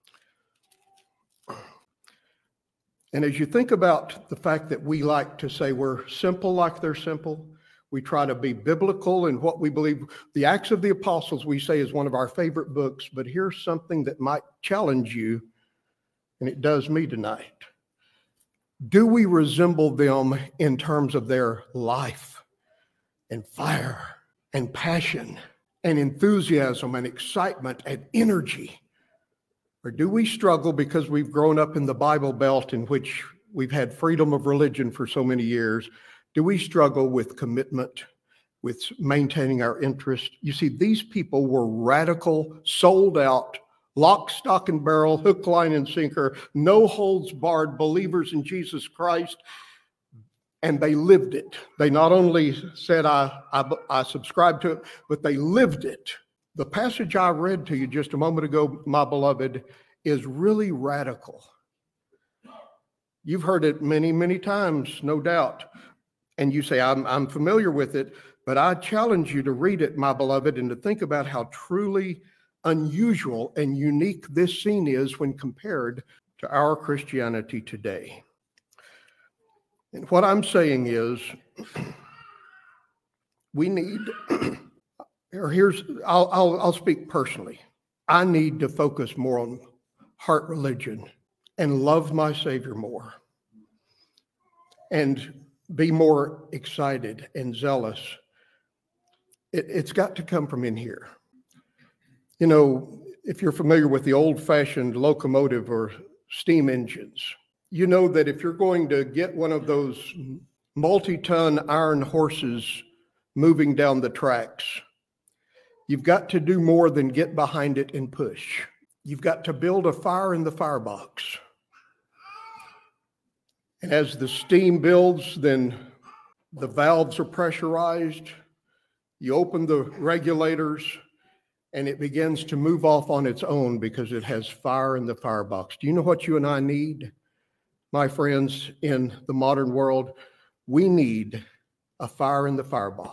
And as you think about the fact that we like to say we're simple like they're simple, we try to be biblical in what we believe. The Acts of the Apostles, we say, is one of our favorite books, but here's something that might challenge you, and it does me tonight. Do we resemble them in terms of their life and fire and passion and enthusiasm and excitement and energy? Or do we struggle because we've grown up in the Bible Belt in which we've had freedom of religion for so many years? Do we struggle with commitment, with maintaining our interest? You see, these people were radical, sold out, lock, stock, and barrel, hook, line, and sinker, no holds barred believers in Jesus Christ, and they lived it. They not only said, I, I, I subscribe to it, but they lived it. The passage I read to you just a moment ago, my beloved, is really radical. You've heard it many, many times, no doubt. And you say, I'm, I'm familiar with it, but I challenge you to read it, my beloved, and to think about how truly unusual and unique this scene is when compared to our Christianity today. And what I'm saying is, we need... Or here's, I'll, I'll, I'll speak personally. I need to focus more on heart religion and love my Savior more and be more excited and zealous. It, it's got to come from in here. You know, if you're familiar with the old-fashioned locomotive or steam engines, you know that if you're going to get one of those multi-ton iron horses moving down the tracks, you've got to do more than get behind it and push. You've got to build a fire in the firebox. And as the steam builds, then the valves are pressurized. You open the regulators, and it begins to move off on its own because it has fire in the firebox. Do you know what you and I need, my friends, in the modern world? We need a fire in the firebox.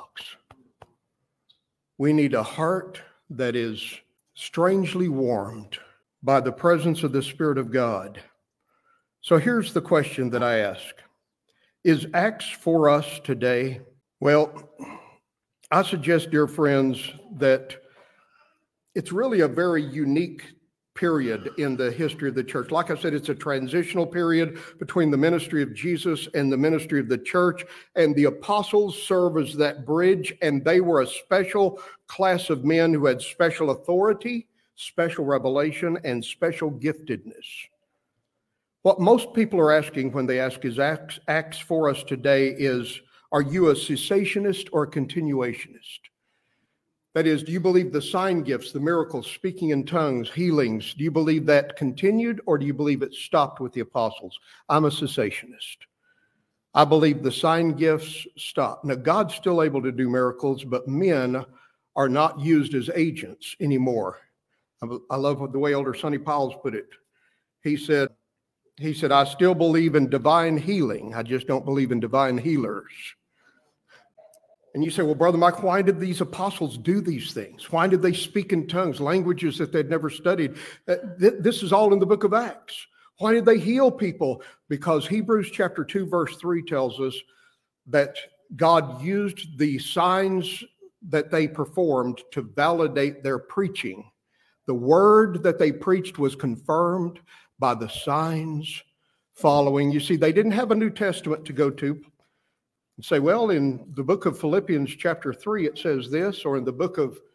We need a heart that is strangely warmed by the presence of the Spirit of God. So here's the question that I ask. Is Acts for us today? Well, I suggest, dear friends, that it's really a very unique period in the history of the church. Like I said, it's a transitional period between the ministry of Jesus and the ministry of the church, and the apostles serve as that bridge, and they were a special class of men who had special authority, special revelation, and special giftedness. What most people are asking when they ask, is Acts, Acts for us today, is, are you a cessationist or a continuationist? That is, do you believe the sign gifts, the miracles, speaking in tongues, healings, do you believe that continued, or do you believe it stopped with the apostles? I'm a cessationist. I believe the sign gifts stopped. Now, God's still able to do miracles, but men are not used as agents anymore. I love the way Elder Sonny Powell's put it. He said, he said, I still believe in divine healing. I just don't believe in divine healers. And you say, well, Brother Mike, why did these apostles do these things? Why did they speak in tongues, languages that they'd never studied? This is all in the book of Acts. Why did they heal people? Because Hebrews chapter two, verse three tells us that God used the signs that they performed to validate their preaching. The word that they preached was confirmed by the signs following. You see, they didn't have a New Testament to go to and say, well, in the book of Philippians chapter three, it says this, or in the book of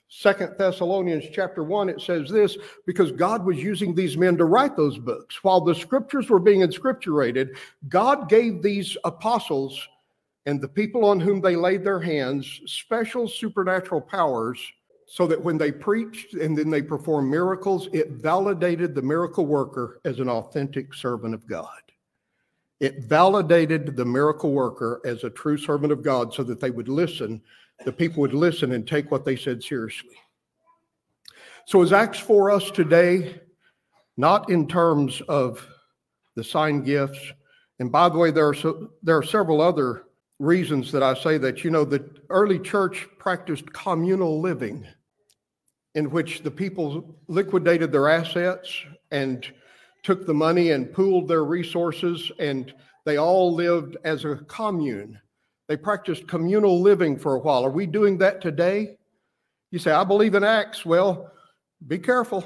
Second Thessalonians chapter one, it says this, because God was using these men to write those books. While the scriptures were being inscripturated, God gave these apostles and the people on whom they laid their hands special supernatural powers so that when they preached and then they performed miracles, it validated the miracle worker as an authentic servant of God. It validated the miracle worker as a true servant of God so that they would listen, the people would listen and take what they said seriously. So is Acts for us today, not in terms of the sign gifts. And by the way, there are, so, there are several other reasons that I say that. You know, the early church practiced communal living, in which the people liquidated their assets and took the money and pooled their resources, and they all lived as a commune. They practiced communal living for a while. Are we doing that today? You say, I believe in Acts. Well, be careful.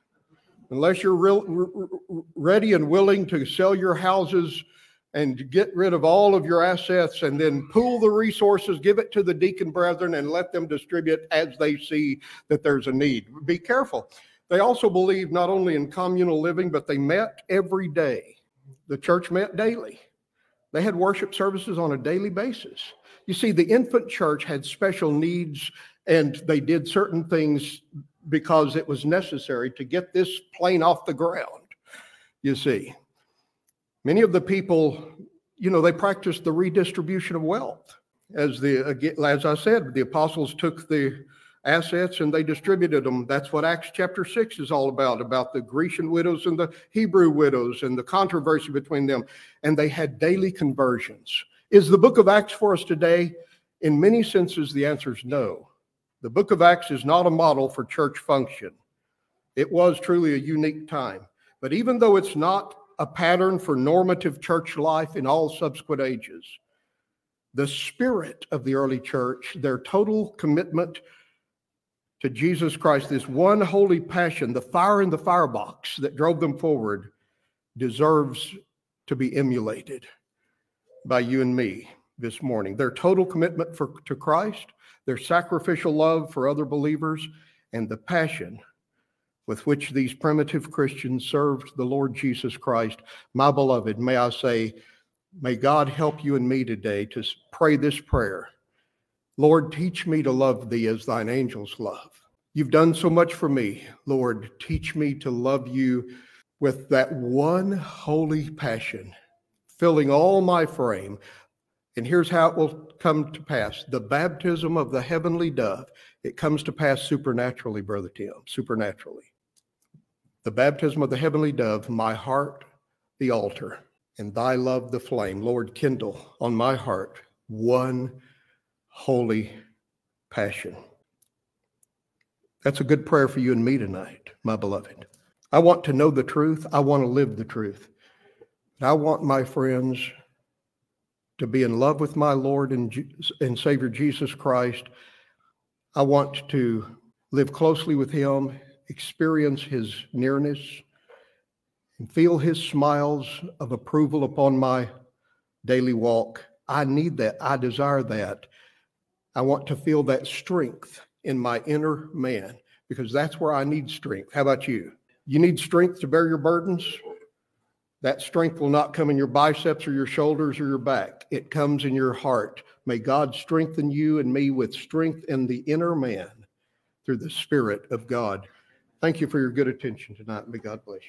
Unless you're real, r- ready and willing to sell your houses and get rid of all of your assets and then pool the resources, give it to the deacon brethren and let them distribute as they see that there's a need. Be careful. They also believed not only in communal living, but they met every day. The church met daily. They had worship services on a daily basis. You see, the infant church had special needs, and they did certain things because it was necessary to get this plane off the ground, you see. Many of the people, you know, they practiced the redistribution of wealth. As the as I said, the apostles took the assets and they distributed them. That's what Acts chapter six is all about, about the Grecian widows and the Hebrew widows and the controversy between them. And they had daily conversions. Is the book of Acts for us today? In many senses, the answer is no. The book of Acts is not a model for church function. It was truly a unique time. But even though it's not a pattern for normative church life in all subsequent ages, the spirit of the early church, their total commitment to Jesus Christ, this one holy passion, the fire in the firebox that drove them forward, deserves to be emulated by you and me this morning. Their total commitment for, to Christ, their sacrificial love for other believers, and the passion with which these primitive Christians served the Lord Jesus Christ. My beloved, may I say, may God help you and me today to pray this prayer. Lord, teach me to love thee as thine angels love. You've done so much for me. Lord, teach me to love you with that one holy passion, filling all my frame. And here's how it will come to pass. The baptism of the heavenly dove, it comes to pass supernaturally, Brother Tim, supernaturally. The baptism of the heavenly dove, my heart, the altar, and thy love, the flame. Lord, kindle on my heart one holy passion. That's a good prayer for you and me tonight, my beloved. I want to know the truth. I want to live the truth. I want my friends to be in love with my Lord and, and Savior Jesus Christ. I want to live closely with him, experience his nearness, and feel his smiles of approval upon my daily walk. I need that. I desire that. I want to feel that strength in my inner man, because that's where I need strength. How about you? You need strength to bear your burdens? That strength will not come in your biceps or your shoulders or your back. It comes in your heart. May God strengthen you and me with strength in the inner man through the Spirit of God. Thank you for your good attention tonight. May God bless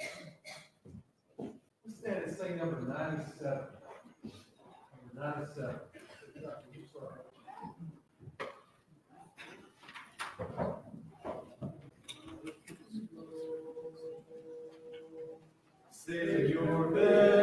you. Let's stand and sing number ninety-seven. Number ninety-seven. Savior,